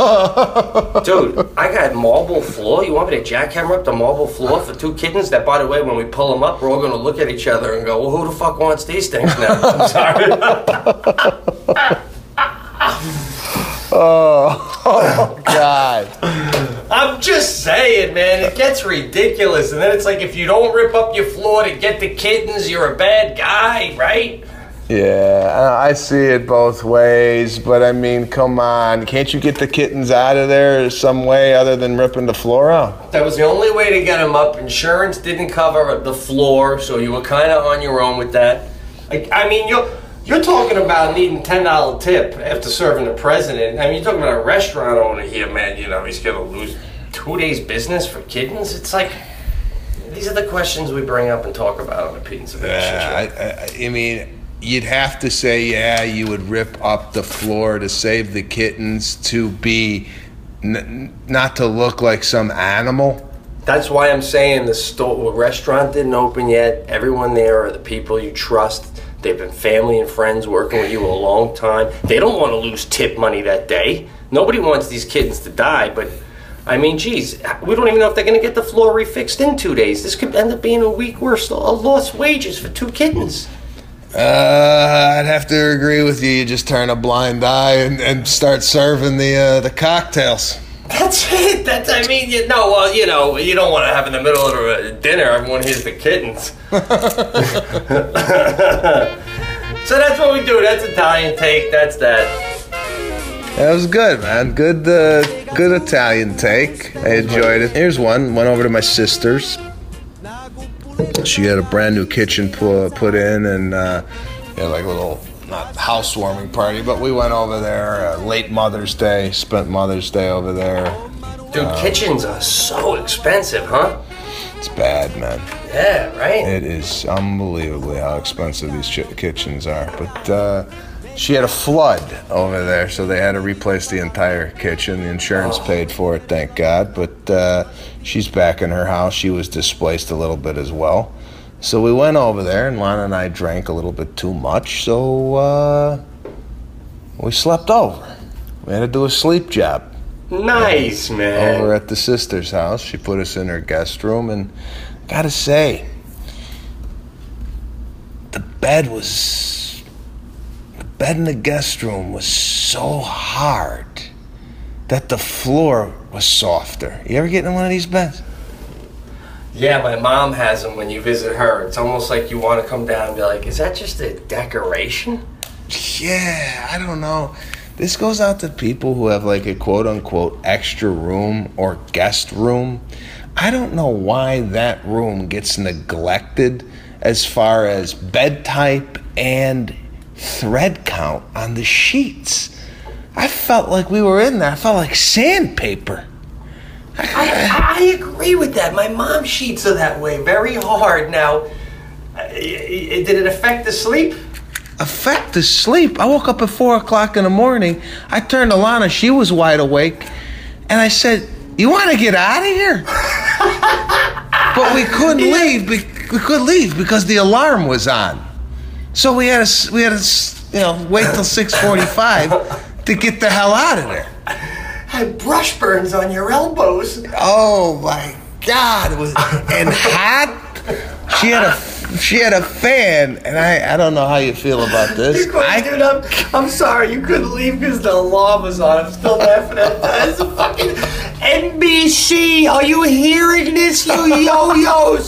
I got marble floor. You want me to jackhammer up the marble floor for two kittens that, by the way, when we pull them up, we're all going to look at each other and go, well, who the fuck wants these things now? I'm sorry. oh, oh, God. I'm just saying, man, it gets ridiculous. And then it's like, if you don't rip up your floor to get the kittens, you're a bad guy, right? Yeah, I see it both ways, but I mean, come on. Can't you get the kittens out of there some way other than ripping the floor out? That was the only way to get them up. Insurance didn't cover the floor, so you were kind of on your own with that. I, I mean, you're, you're talking about needing ten dollars tip after serving the president. I mean, you're talking about a restaurant owner here, man. You know, he's going to lose two days' business for kittens. It's like, these are the questions we bring up and talk about on the Pete and Sebastian show. I, I, I mean... You'd have to say, yeah, you would rip up the floor to save the kittens, to be, n- not to look like some animal. That's why I'm saying the store, the restaurant didn't open yet. Everyone there are the people you trust. They've been family and friends working with you a long time. They don't want to lose tip money that day. Nobody wants these kittens to die, but I mean, geez, we don't even know if they're going to get the floor refixed in two days. This could end up being a week worth of lost wages for two kittens. Uh, I'd have to agree with you. You just turn a blind eye and, and start serving the uh, the cocktails. That's it. That's, I mean, you know, well, you know, you don't want to have in the middle of a dinner, everyone hears the kittens. So that's what we do. That's Italian take. That's that. That was good, man. Good, uh, good Italian take. I enjoyed it. Here's one. Went over to my sister's. She had a brand new kitchen pu- put in, and uh, had like a little, not housewarming party, but we went over there uh, late Mother's Day, spent Mother's Day over there. Dude, uh, kitchens are so expensive, huh? It's bad, man. Yeah, right? It is unbelievably how expensive these ch- kitchens are. But uh, she had a flood over there, so they had to replace the entire kitchen. The insurance oh. paid for it, thank God. But uh, she's back in her house. She was displaced a little bit as well. So we went over there, and Lana and I drank a little bit too much, so uh, we slept over. We had to do a sleep job. Nice, and man. Over at the sister's house. She put us in her guest room, and gotta say, the bed was... The bed in the guest room was so hard that the floor was softer. You ever get in one of these beds? Yeah, my mom has them when you visit her. It's almost like you want to come down and be like, is that just a decoration? Yeah, I don't know. This goes out to people who have like a quote-unquote extra room or guest room. I don't know why that room gets neglected as far as bed type and thread count on the sheets. I felt like we were in there. I felt like sandpaper. I, I agree with that. My mom's sheets are that way, very hard. Now, uh, did it affect the sleep? Affect the sleep? I woke up at four o'clock in the morning. I turned to Lana. She was wide awake. And I said, you want to get out of here? But we couldn't yeah. leave. We couldn't leave because the alarm was on. So we had to, we had to, you know, wait till six forty-five to get the hell out of there. Had brush burns on your elbows. Oh my God, it was and hot. She had a she had a fan, and I, I don't know how you feel about this. I, dude, I'm, I'm sorry you couldn't leave because the alarm was on. I'm still laughing at that. It's a fucking N B C. Are you hearing this, you yo-yos?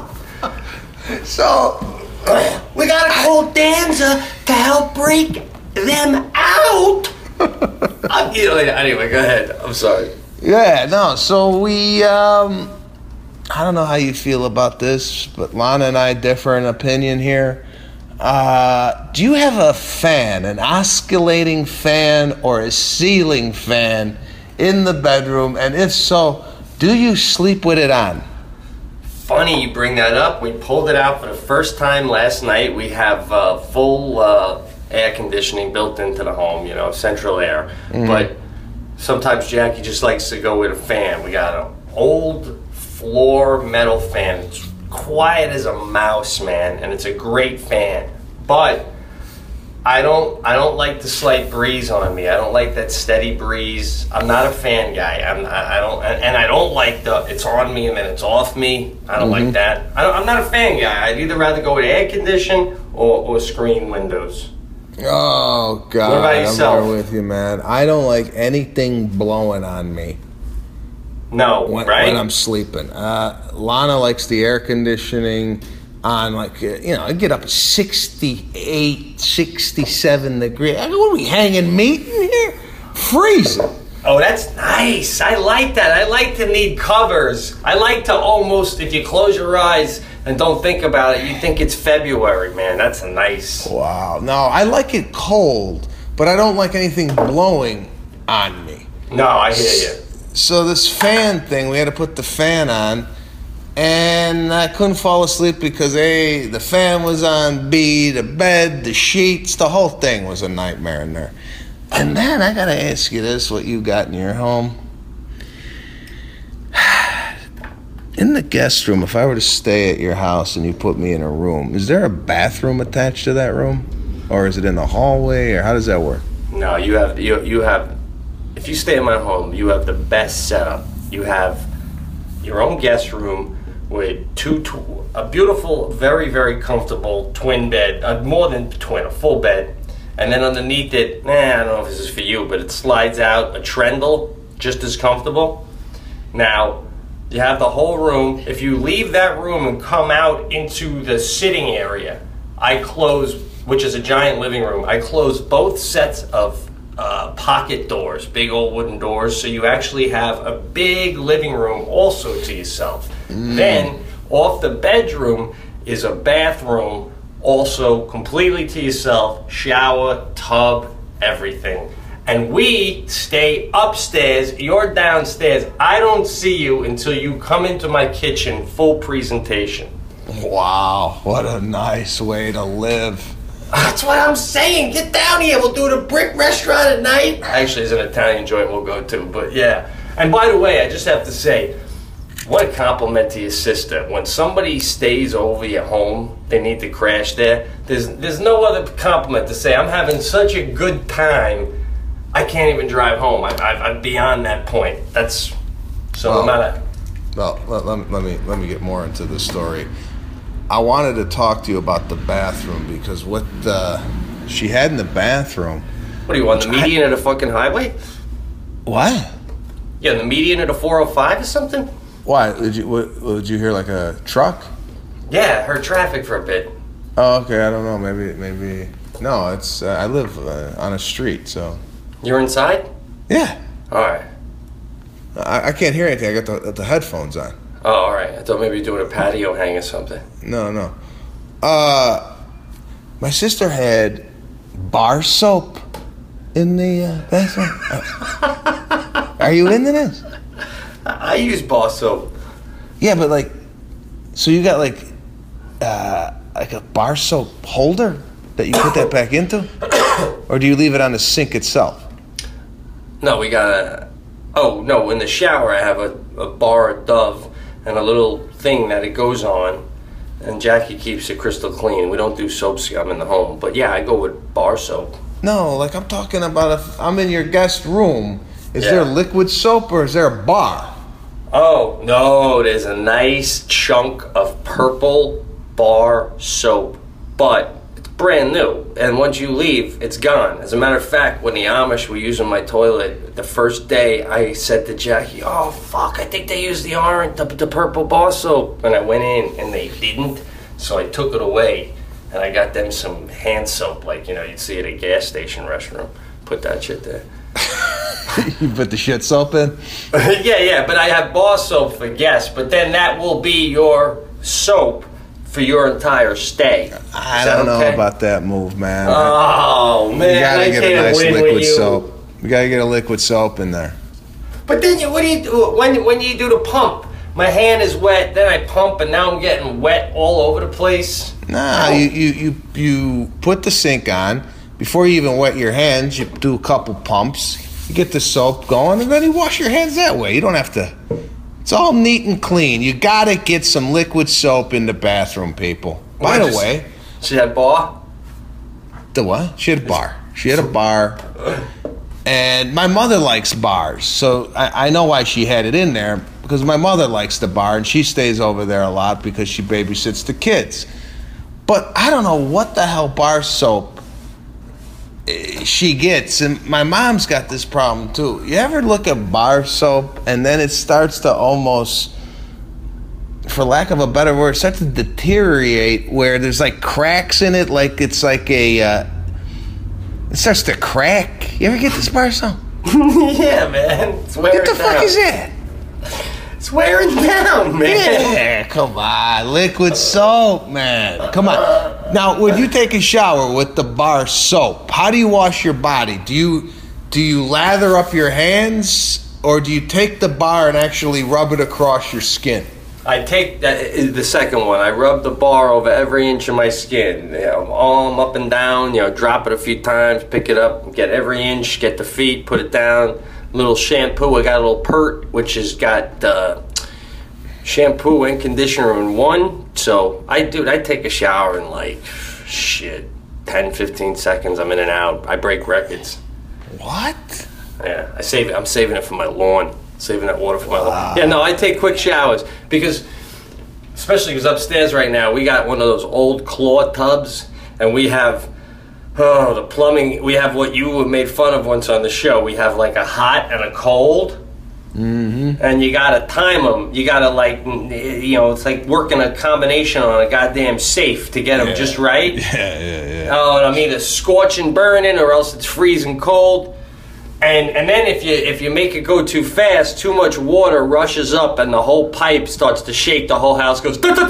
So we gotta call Danza to help break them out. I'm, you know, anyway, go ahead. I'm sorry. Yeah, no. So we. Um, I don't know how you feel about this, but Lana and I differ in opinion here. Uh, do you have a fan, an oscillating fan or a ceiling fan in the bedroom? And if so, do you sleep with it on? Funny you bring that up. We pulled it out for the first time last night. We have uh, full uh, air conditioning built into the home, you know, central air. Mm-hmm. But sometimes Jackie just likes to go with a fan. We got an old floor metal fan. It's quiet as a mouse, man, and it's a great fan. But I don't I don't like the slight breeze on me. I don't like that steady breeze. I'm not a fan guy. I'm I, I don't and I don't like the it's on me and then it's off me. I don't mm-hmm. like that. I don't, I'm not a fan guy. I'd either rather go with air condition or, or screen windows. Oh God! What about yourself? I'm there with you, man. I don't like anything blowing on me. No, when, right? When I'm sleeping. Uh, Lana likes the air conditioning on, like, uh, you know, I get up at sixty-eight, sixty-seven degrees. I go, what are we hanging meat in here? Freezing. Oh, that's nice. I like that. I like to need covers. I like to almost, if you close your eyes and don't think about it, you think it's February, man. That's nice. Wow. No, I like it cold, but I don't like anything blowing on me. No, I hear you. So this fan thing, we had to put the fan on, and I couldn't fall asleep because A, the fan was on, B, the bed, the sheets, the whole thing was a nightmare in there. And then I gotta ask you this, what you got in your home. In the guest room, if I were to stay at your house and you put me in a room, is there a bathroom attached to that room? Or is it in the hallway, or how does that work? No, you have, you, you have, if you stay in my home, you have the best setup. You have your own guest room with two, tw- a beautiful, very, very comfortable twin bed, uh, more than twin, a full bed. And then underneath it, nah, I don't know if this is for you, but it slides out a trundle, just as comfortable. Now, you have the whole room. If you leave that room and come out into the sitting area, I close, which is a giant living room, I close both sets of uh, pocket doors, big old wooden doors, so you actually have a big living room also to yourself. Mm. Then, off the bedroom is a bathroom, also completely to yourself, shower, tub, everything. And we stay upstairs, you're downstairs. I don't see you until you come into my kitchen, full presentation. Wow, what a nice way to live. That's what I'm saying. Get down here. We'll do the Brick Restaurant at night. Actually, it's an Italian joint we'll go to, but yeah. And by the way, I just have to say, what a compliment to your sister. When somebody stays over your home, they need to crash there. There's there's no other compliment to say. I'm having such a good time, I can't even drive home. I, I, I'm beyond that point. That's so well, no matter. Well, let, let, let me let me get more into the story. I wanted to talk to you about the bathroom because what uh, she had in the bathroom. What are you on the median I, of the fucking highway? What? Yeah, the median of the four oh five or something. Why? Did you what, did you hear like a truck? Yeah, I heard traffic for a bit. Oh, okay. I don't know. Maybe maybe no. It's uh, I live uh, on a street, so. You're inside? Yeah. All right. I, I can't hear anything. I got the the headphones on. Oh, all right. I thought maybe you were doing a patio hang or something. No, no. Uh, my sister had bar soap in the uh, bathroom. Uh, are you into this? I use bar soap. Yeah, but like, so you got like, uh, like a bar soap holder that you put that back into, or do you leave it on the sink itself? No, we got a. Oh no! In the shower, I have a, a bar of Dove and a little thing that it goes on, and Jackie keeps it crystal clean. We don't do soap scum in the home, but yeah, I go with bar soap. No, like I'm talking about if I'm in your guest room. Is yeah. there liquid soap or is there a bar? Oh, no, there's a nice chunk of purple bar soap, but it's brand new, and once you leave, it's gone. As a matter of fact, when the Amish were using my toilet the first day, I said to Jackie, oh, fuck, I think they used the orange, the, the purple bar soap, and I went in, and they didn't, so I took it away, and I got them some hand soap, like, you know, you'd see at a gas station restroom. Put that shit there. You put the shit soap in? yeah, yeah, but I have bar soap for guests, but then that will be your soap for your entire stay. Is I that don't okay? know about that move, man. Oh, man, you gotta I get can't a nice win liquid with you. soap. You gotta get a liquid soap in there. But then you, what do you do when when you do the pump? My hand is wet, then I pump, and now I'm getting wet all over the place. Nah, you, you, you, you put the sink on. Before you even wet your hands, you do a couple pumps. You get the soap going, and then you wash your hands that way. You don't have to. It's all neat and clean. You gotta get some liquid soap in the bathroom, people. By the way, she had bar. The what? She had a bar. She had a bar, and my mother likes bars, so I, I know why she had it in there, because my mother likes the bar, and she stays over there a lot because she babysits the kids. But I don't know what the hell bar soap she gets, and my mom's got this problem too. You ever look at bar soap and then it starts to almost, for lack of a better word, start to deteriorate, where there's like cracks in it, like it's like a uh, it starts to crack. You ever get this bar soap? Yeah, man. It's wearing what the down. fuck is that? It's wearing down, man. Yeah, come on. Liquid soap, man. Come on. Now, when you take a shower with the bar soap, how do you wash your body? Do you do you lather up your hands, or do you take the bar and actually rub it across your skin? I take that, the second one. I rub the bar over every inch of my skin. You know, arm up and down, you know, drop it a few times, pick it up, get every inch, get the feet, put it down. Little shampoo. I got a little Pert, which has got uh, shampoo and conditioner in one. So I do. I take a shower in like shit, ten, fifteen seconds. I'm in and out. I break records. What? Yeah, I save it. I'm saving it for my lawn. Saving that water for my lawn. Yeah, no, I take quick showers because, especially because upstairs right now we got one of those old claw tubs, and we have. Oh, the plumbing, we have what you made fun of once on the show. We have like a hot and a cold. Mm-hmm. And you gotta time them. You gotta like, you know, it's like working a combination on a goddamn safe to get them Yeah. just right. Yeah, yeah, yeah. Oh, and I'm either scorching burning or else it's freezing cold. And and then if you if you make it go too fast, too much water rushes up and the whole pipe starts to shake. The whole house goes. And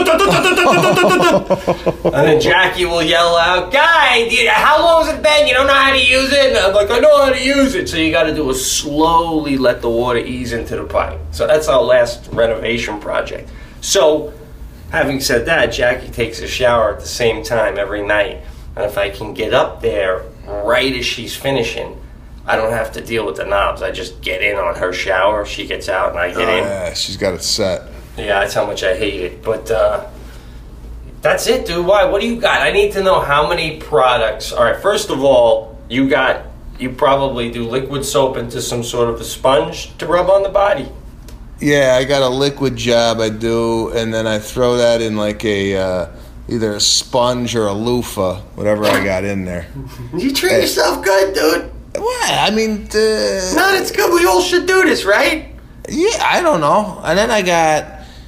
then Jackie will yell out, "Guy, how long has it been? You don't know how to use it?" And I'm like, "I know how to use it." So you got to do is slowly let the water ease into the pipe. So that's our last renovation project. So, having said that, Jackie takes a shower at the same time every night, and if I can get up there right as she's finishing, I don't have to deal with the knobs. I just get in on her shower. She gets out, and I get oh, in. Yeah, she's got it set. Yeah, that's how much I hate it. But uh, that's it, dude. Why? What do you got? I need to know how many products. All right, first of all, you got. You probably do liquid soap into some sort of a sponge to rub on the body. Yeah, I got a liquid job I do, and then I throw that in like a uh, either a sponge or a loofah, whatever I got in there. You treat yourself good, dude. What? I mean, uh, No, that's good. We all should do this, right? yeah, I don't know. And then I got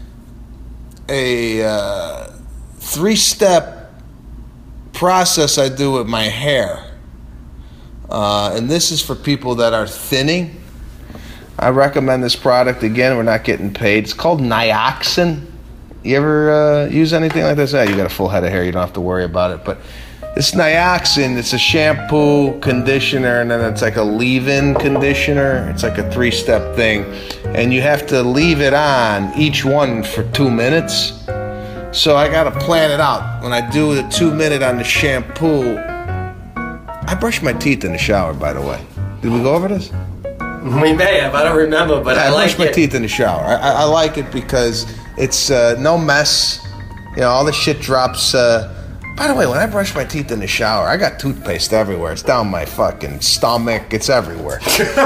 a uh, three-step process I do with my hair. Uh, and this is for people that are thinning. I recommend this product. Again, we're not getting paid. It's called Nioxin. You ever uh, use anything like this? Yeah, you got a full head of hair. You don't have to worry about it. But it's Nioxin. It's a shampoo, conditioner, and then it's like a leave-in conditioner. It's like a three-step thing. And you have to leave it on, each one, for two minutes. So I got to plan it out. When I do the two-minute on the shampoo, I brush my teeth in the shower, by the way. Did we go over this? We may have. I don't remember, but I, I, I like brush my it. teeth in the shower. I, I, I like it because it's uh, no mess. You know, all the shit drops uh, By the way, when I brush my teeth in the shower, I got toothpaste everywhere. It's down my fucking stomach. It's everywhere.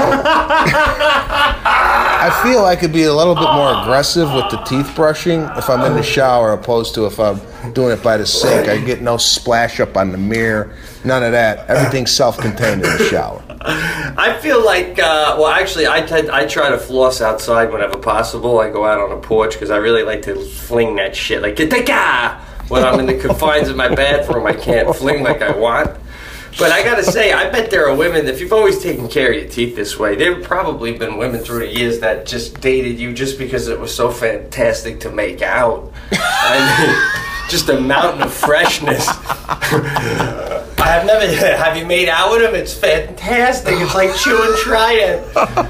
I feel I could be a little bit more aggressive with the teeth brushing if I'm in the shower opposed to if I'm doing it by the sink. I get no splash up on the mirror. None of that. Everything's self-contained in the shower. I feel like, uh, well, actually, I tend, I try to floss outside whenever possible. I go out on the porch because I really like to fling that shit. Like, "Take-a!" When I'm in the confines of my bathroom, I can't fling like I want. But I gotta say, I bet there are women, if you've always taken care of your teeth this way, there have probably been women through the years that just dated you just because it was so fantastic to make out. I mean, just a mountain of freshness. I have never, have you made out with them? It's fantastic. It's like chewing Trident.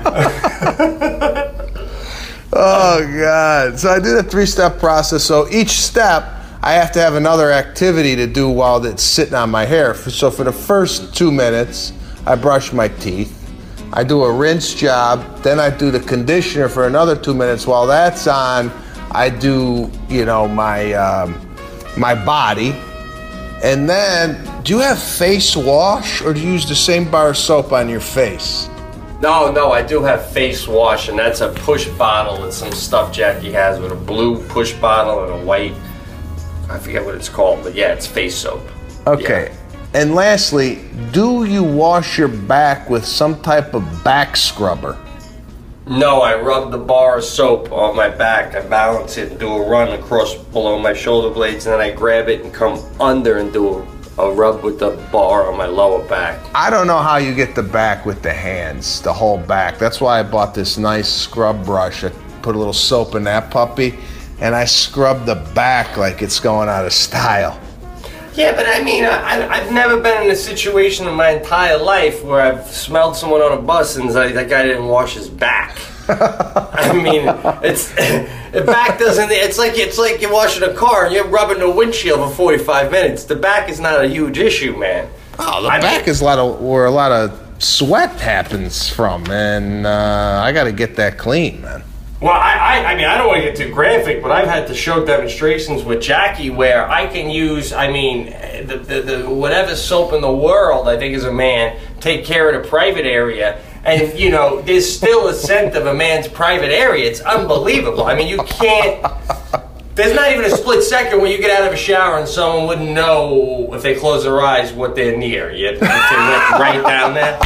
Oh, God. So I did a three-step process. So each step, I have to have another activity to do while it's sitting on my hair. So for the first two minutes, I brush my teeth. I do a rinse job. Then I do the conditioner for another two minutes. While that's on, I do, you know, my um, my body. And then, do you have face wash or do you use the same bar of soap on your face? No, no, I do have face wash, and that's a push bottle and some stuff Jackie has with a blue push bottle and a white. I forget what it's called, but yeah, it's face soap. Okay. Yeah. And lastly, do you wash your back with some type of back scrubber? No, I rub the bar of soap on my back. I balance it and do a run across below my shoulder blades, and then I grab it and come under and do a, a rub with the bar on my lower back. I don't know how you get the back with the hands, the whole back. That's why I bought this nice scrub brush. I put a little soap in that puppy, and I scrub the back like it's going out of style. Yeah, but I mean, I, I've never been in a situation in my entire life where I've smelled someone on a bus and like, that guy didn't wash his back. I mean, it's the back doesn't. It's like it's like you're washing a car and you're rubbing the windshield for forty-five minutes. The back is not a huge issue, man. Oh, the I back mean, is a lot of where a lot of sweat happens from, and uh, I got to get that clean, man. Well, I, I, I mean, I don't want to get too graphic, but I've had to show demonstrations with Jackie where I can use, I mean, the, the, the whatever soap in the world, I think, as a man, take care of the private area. And, you know, there's still a scent of a man's private area. It's unbelievable. I mean, you can't, there's not even a split second where you get out of a shower and someone wouldn't know if they close their eyes what they're near. You have to went right down there.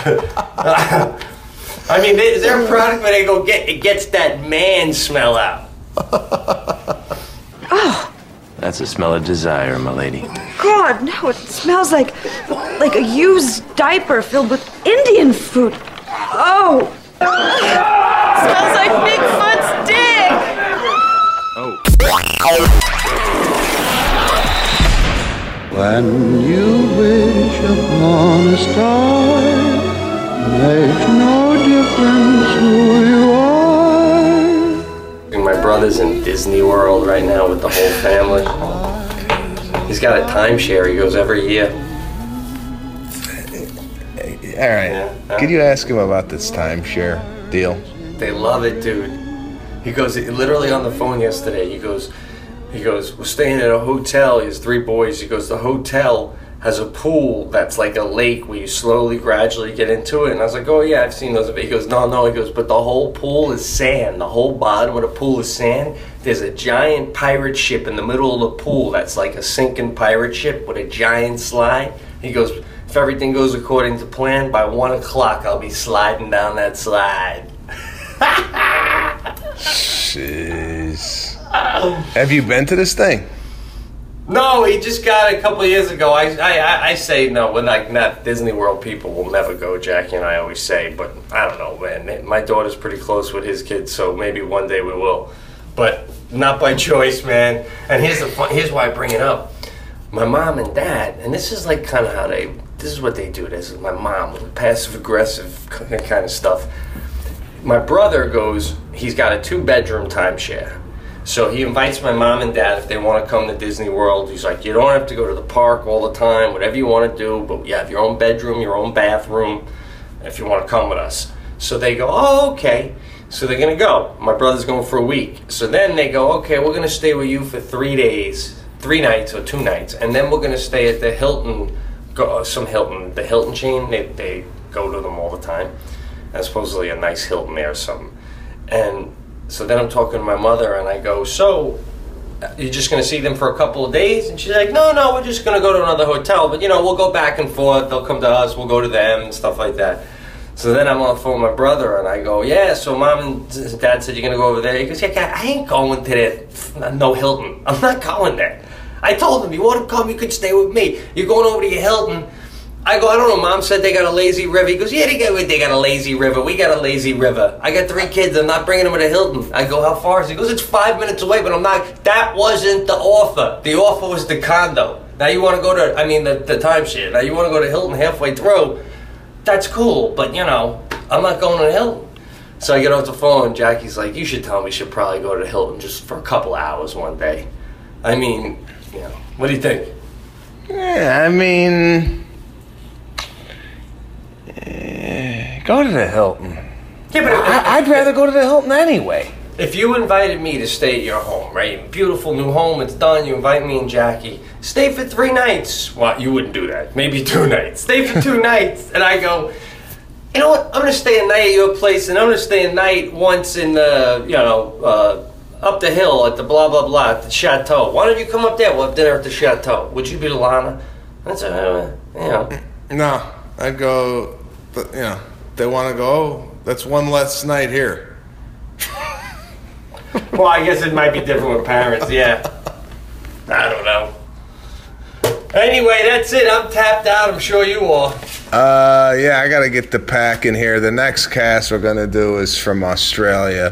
I mean, is there a product where they go get it gets that man smell out? Oh. That's the smell of desire, my lady. God, no! It smells like like a used diaper filled with Indian food. Oh! It smells like Bigfoot's dick. Oh. When you wish upon a star, makes no difference who you are. My brother's in Disney World right now with the whole family. He's got a timeshare. He goes every year. All right. Yeah. Uh, Could you ask him about this timeshare deal? They love it, dude. He goes literally on the phone yesterday. He goes, he goes, we're staying at a hotel. He has three boys. He goes, the hotel has a pool that's like a lake where you slowly, gradually get into it. And I was like, oh yeah, I've seen those. He goes, no, no. He goes, but the whole pool is sand. The whole bottom of the pool is sand. There's a giant pirate ship in the middle of the pool that's like a sinking pirate ship with a giant slide. He goes, if everything goes according to plan, by one o'clock I'll be sliding down that slide. Jeez. Have you been to this thing? No, he just got it a couple of years ago. I, I, I say no. We're like not Disney World people. Will never go. Jackie and I always say, but I don't know, man. My daughter's pretty close with his kids, so maybe one day we will, but not by choice, man. And here's the fun, here's why I bring it up. My mom and dad, and this is like kind of how they. This is what they do. This is my mom, passive aggressive kind of stuff. My brother goes. He's got a two bedroom timeshare. So he invites my mom and dad if they want to come to Disney World. He's like, you don't have to go to the park all the time, whatever you want to do, but you have your own bedroom, your own bathroom, if you want to come with us. So they go, oh, okay. So they're going to go. My brother's going for a week. So then they go, okay, we're going to stay with you for three days. three nights or two nights, and then we're gonna stay at the Hilton, go, some Hilton, the Hilton chain. They they go to them all the time. That's supposedly a nice Hilton there or something. And so then I'm talking to my mother, and I go, so you're just gonna see them for a couple of days? And she's like, no, no, we're just gonna go to another hotel, but you know, we'll go back and forth. They'll come to us, we'll go to them, and stuff like that. So then I'm on the phone with my brother, and I go, yeah, so mom and dad said you're going to go over there. He goes, yeah, I ain't going to that, no Hilton. I'm not going there. I told him, you want to come, you could stay with me. You're going over to your Hilton. I go, I don't know, mom said they got a lazy river. He goes, yeah, they got, they got a lazy river. We got a lazy river. I got three kids, I'm not bringing them to Hilton. I go, how far is it? He goes, it's five minutes away, but I'm not. That wasn't the offer. The offer was the condo. Now you want to go to, I mean, the, the timeshare. Now you want to go to Hilton halfway through. That's cool, but you know, I'm not going to Hilton. So I get off the phone, and Jackie's like, you should tell me we should probably go to Hilton just for a couple hours one day. I mean, you know, what do you think? Yeah, I mean, eh, go to the Hilton. Yeah, but I, I'd rather go to the Hilton anyway. If you invited me to stay at your home, right? Beautiful new home, it's done. You invite me and Jackie. Stay for three nights. Well, you wouldn't do that. Maybe two nights. Stay for two nights. And I go, you know what? I'm going to stay a night at your place, and I'm going to stay a night once in the, you know, uh, up the hill at the blah, blah, blah, at the chateau. Why don't you come up there? We'll have dinner at the chateau. Would you be the Lana? That's, uh, you know. No, I'd go, but, you know, they want to go, that's one less night here. Well, I guess it might be different with parents, yeah. I don't know. Anyway, that's it. I'm tapped out. I'm sure you are. Uh, yeah, I got to get the pack in here. The next cast we're going to do is from Australia.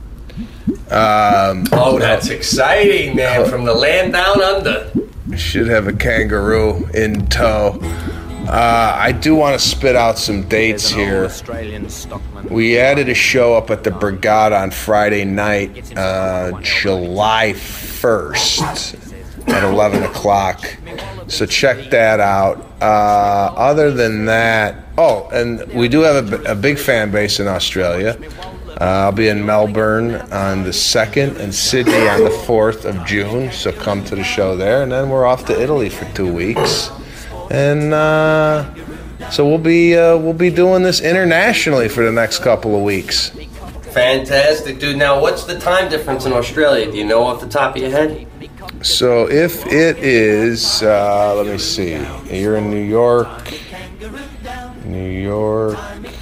Um, oh, that's exciting, man. From the land down under. Should have a kangaroo in tow. Uh, I do want to spit out some dates here. We added a show up at the Brigada on Friday night, uh, July first at eleven o'clock. So check that out. Uh, other than that, oh, and we do have a, a big fan base in Australia. Uh, I'll be in Melbourne on the second and Sydney on the fourth of June. So come to the show there. And then we're off to Italy for two weeks. And uh, so we'll be uh, we'll be doing this internationally for the next couple of weeks. Fantastic, dude. Now, what's the time difference in Australia? Do you know off the top of your head? So if it is, uh, let me see. You're in New York, New York.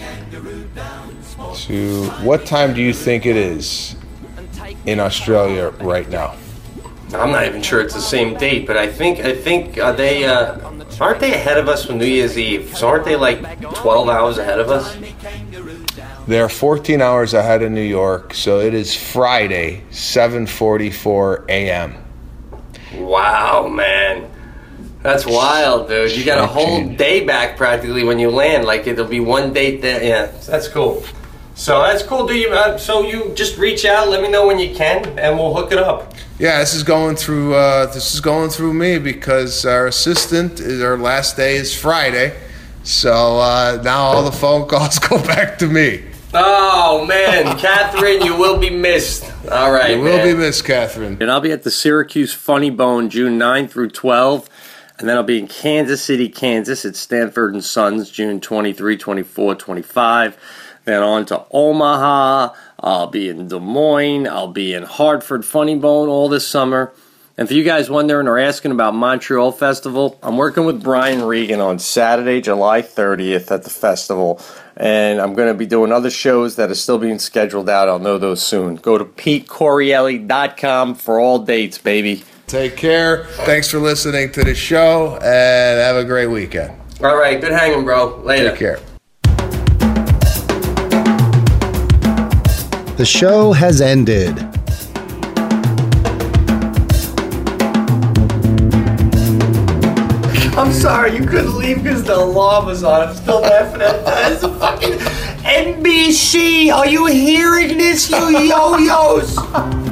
To what time do you think it is in Australia right now? I'm not even sure it's the same date, but I think I think are they uh, aren't they ahead of us from New Year's Eve? So aren't they like twelve hours ahead of us? They're fourteen hours ahead of New York, so it is Friday, seven forty-four a.m. Wow, man. That's wild, dude. You got a whole day back practically when you land. Like it'll be one date there. Yeah, that's cool. So that's cool. Do you? Uh, so you just reach out, let me know when you can, and we'll hook it up. Yeah, this is going through. Uh, this is going through me because our assistant is our last day is Friday, so uh, now all the phone calls go back to me. Oh man, Catherine, you will be missed. All right, you will man. be missed, Catherine. And I'll be at the Syracuse Funny Bone June ninth through twelfth. And then I'll be in Kansas City, Kansas at Stanford and Sons June twenty-third, twenty-fourth, twenty-fifth. Then on to Omaha. I'll be in Des Moines. I'll be in Hartford Funny Bone all this summer. And for you guys wondering or asking about Montreal Festival, I'm working with Brian Regan on Saturday, July thirtieth at the festival. And I'm going to be doing other shows that are still being scheduled out. I'll know those soon. Go to pete corielli dot com for all dates, baby. Take care. Thanks for listening to the show, and have a great weekend. All right. Good hanging, bro. Later. Take care. The show has ended. I'm sorry, you couldn't leave because the alarm was on. I'm still laughing at that. It's a fucking N B C. Are you hearing this, you yo-yos?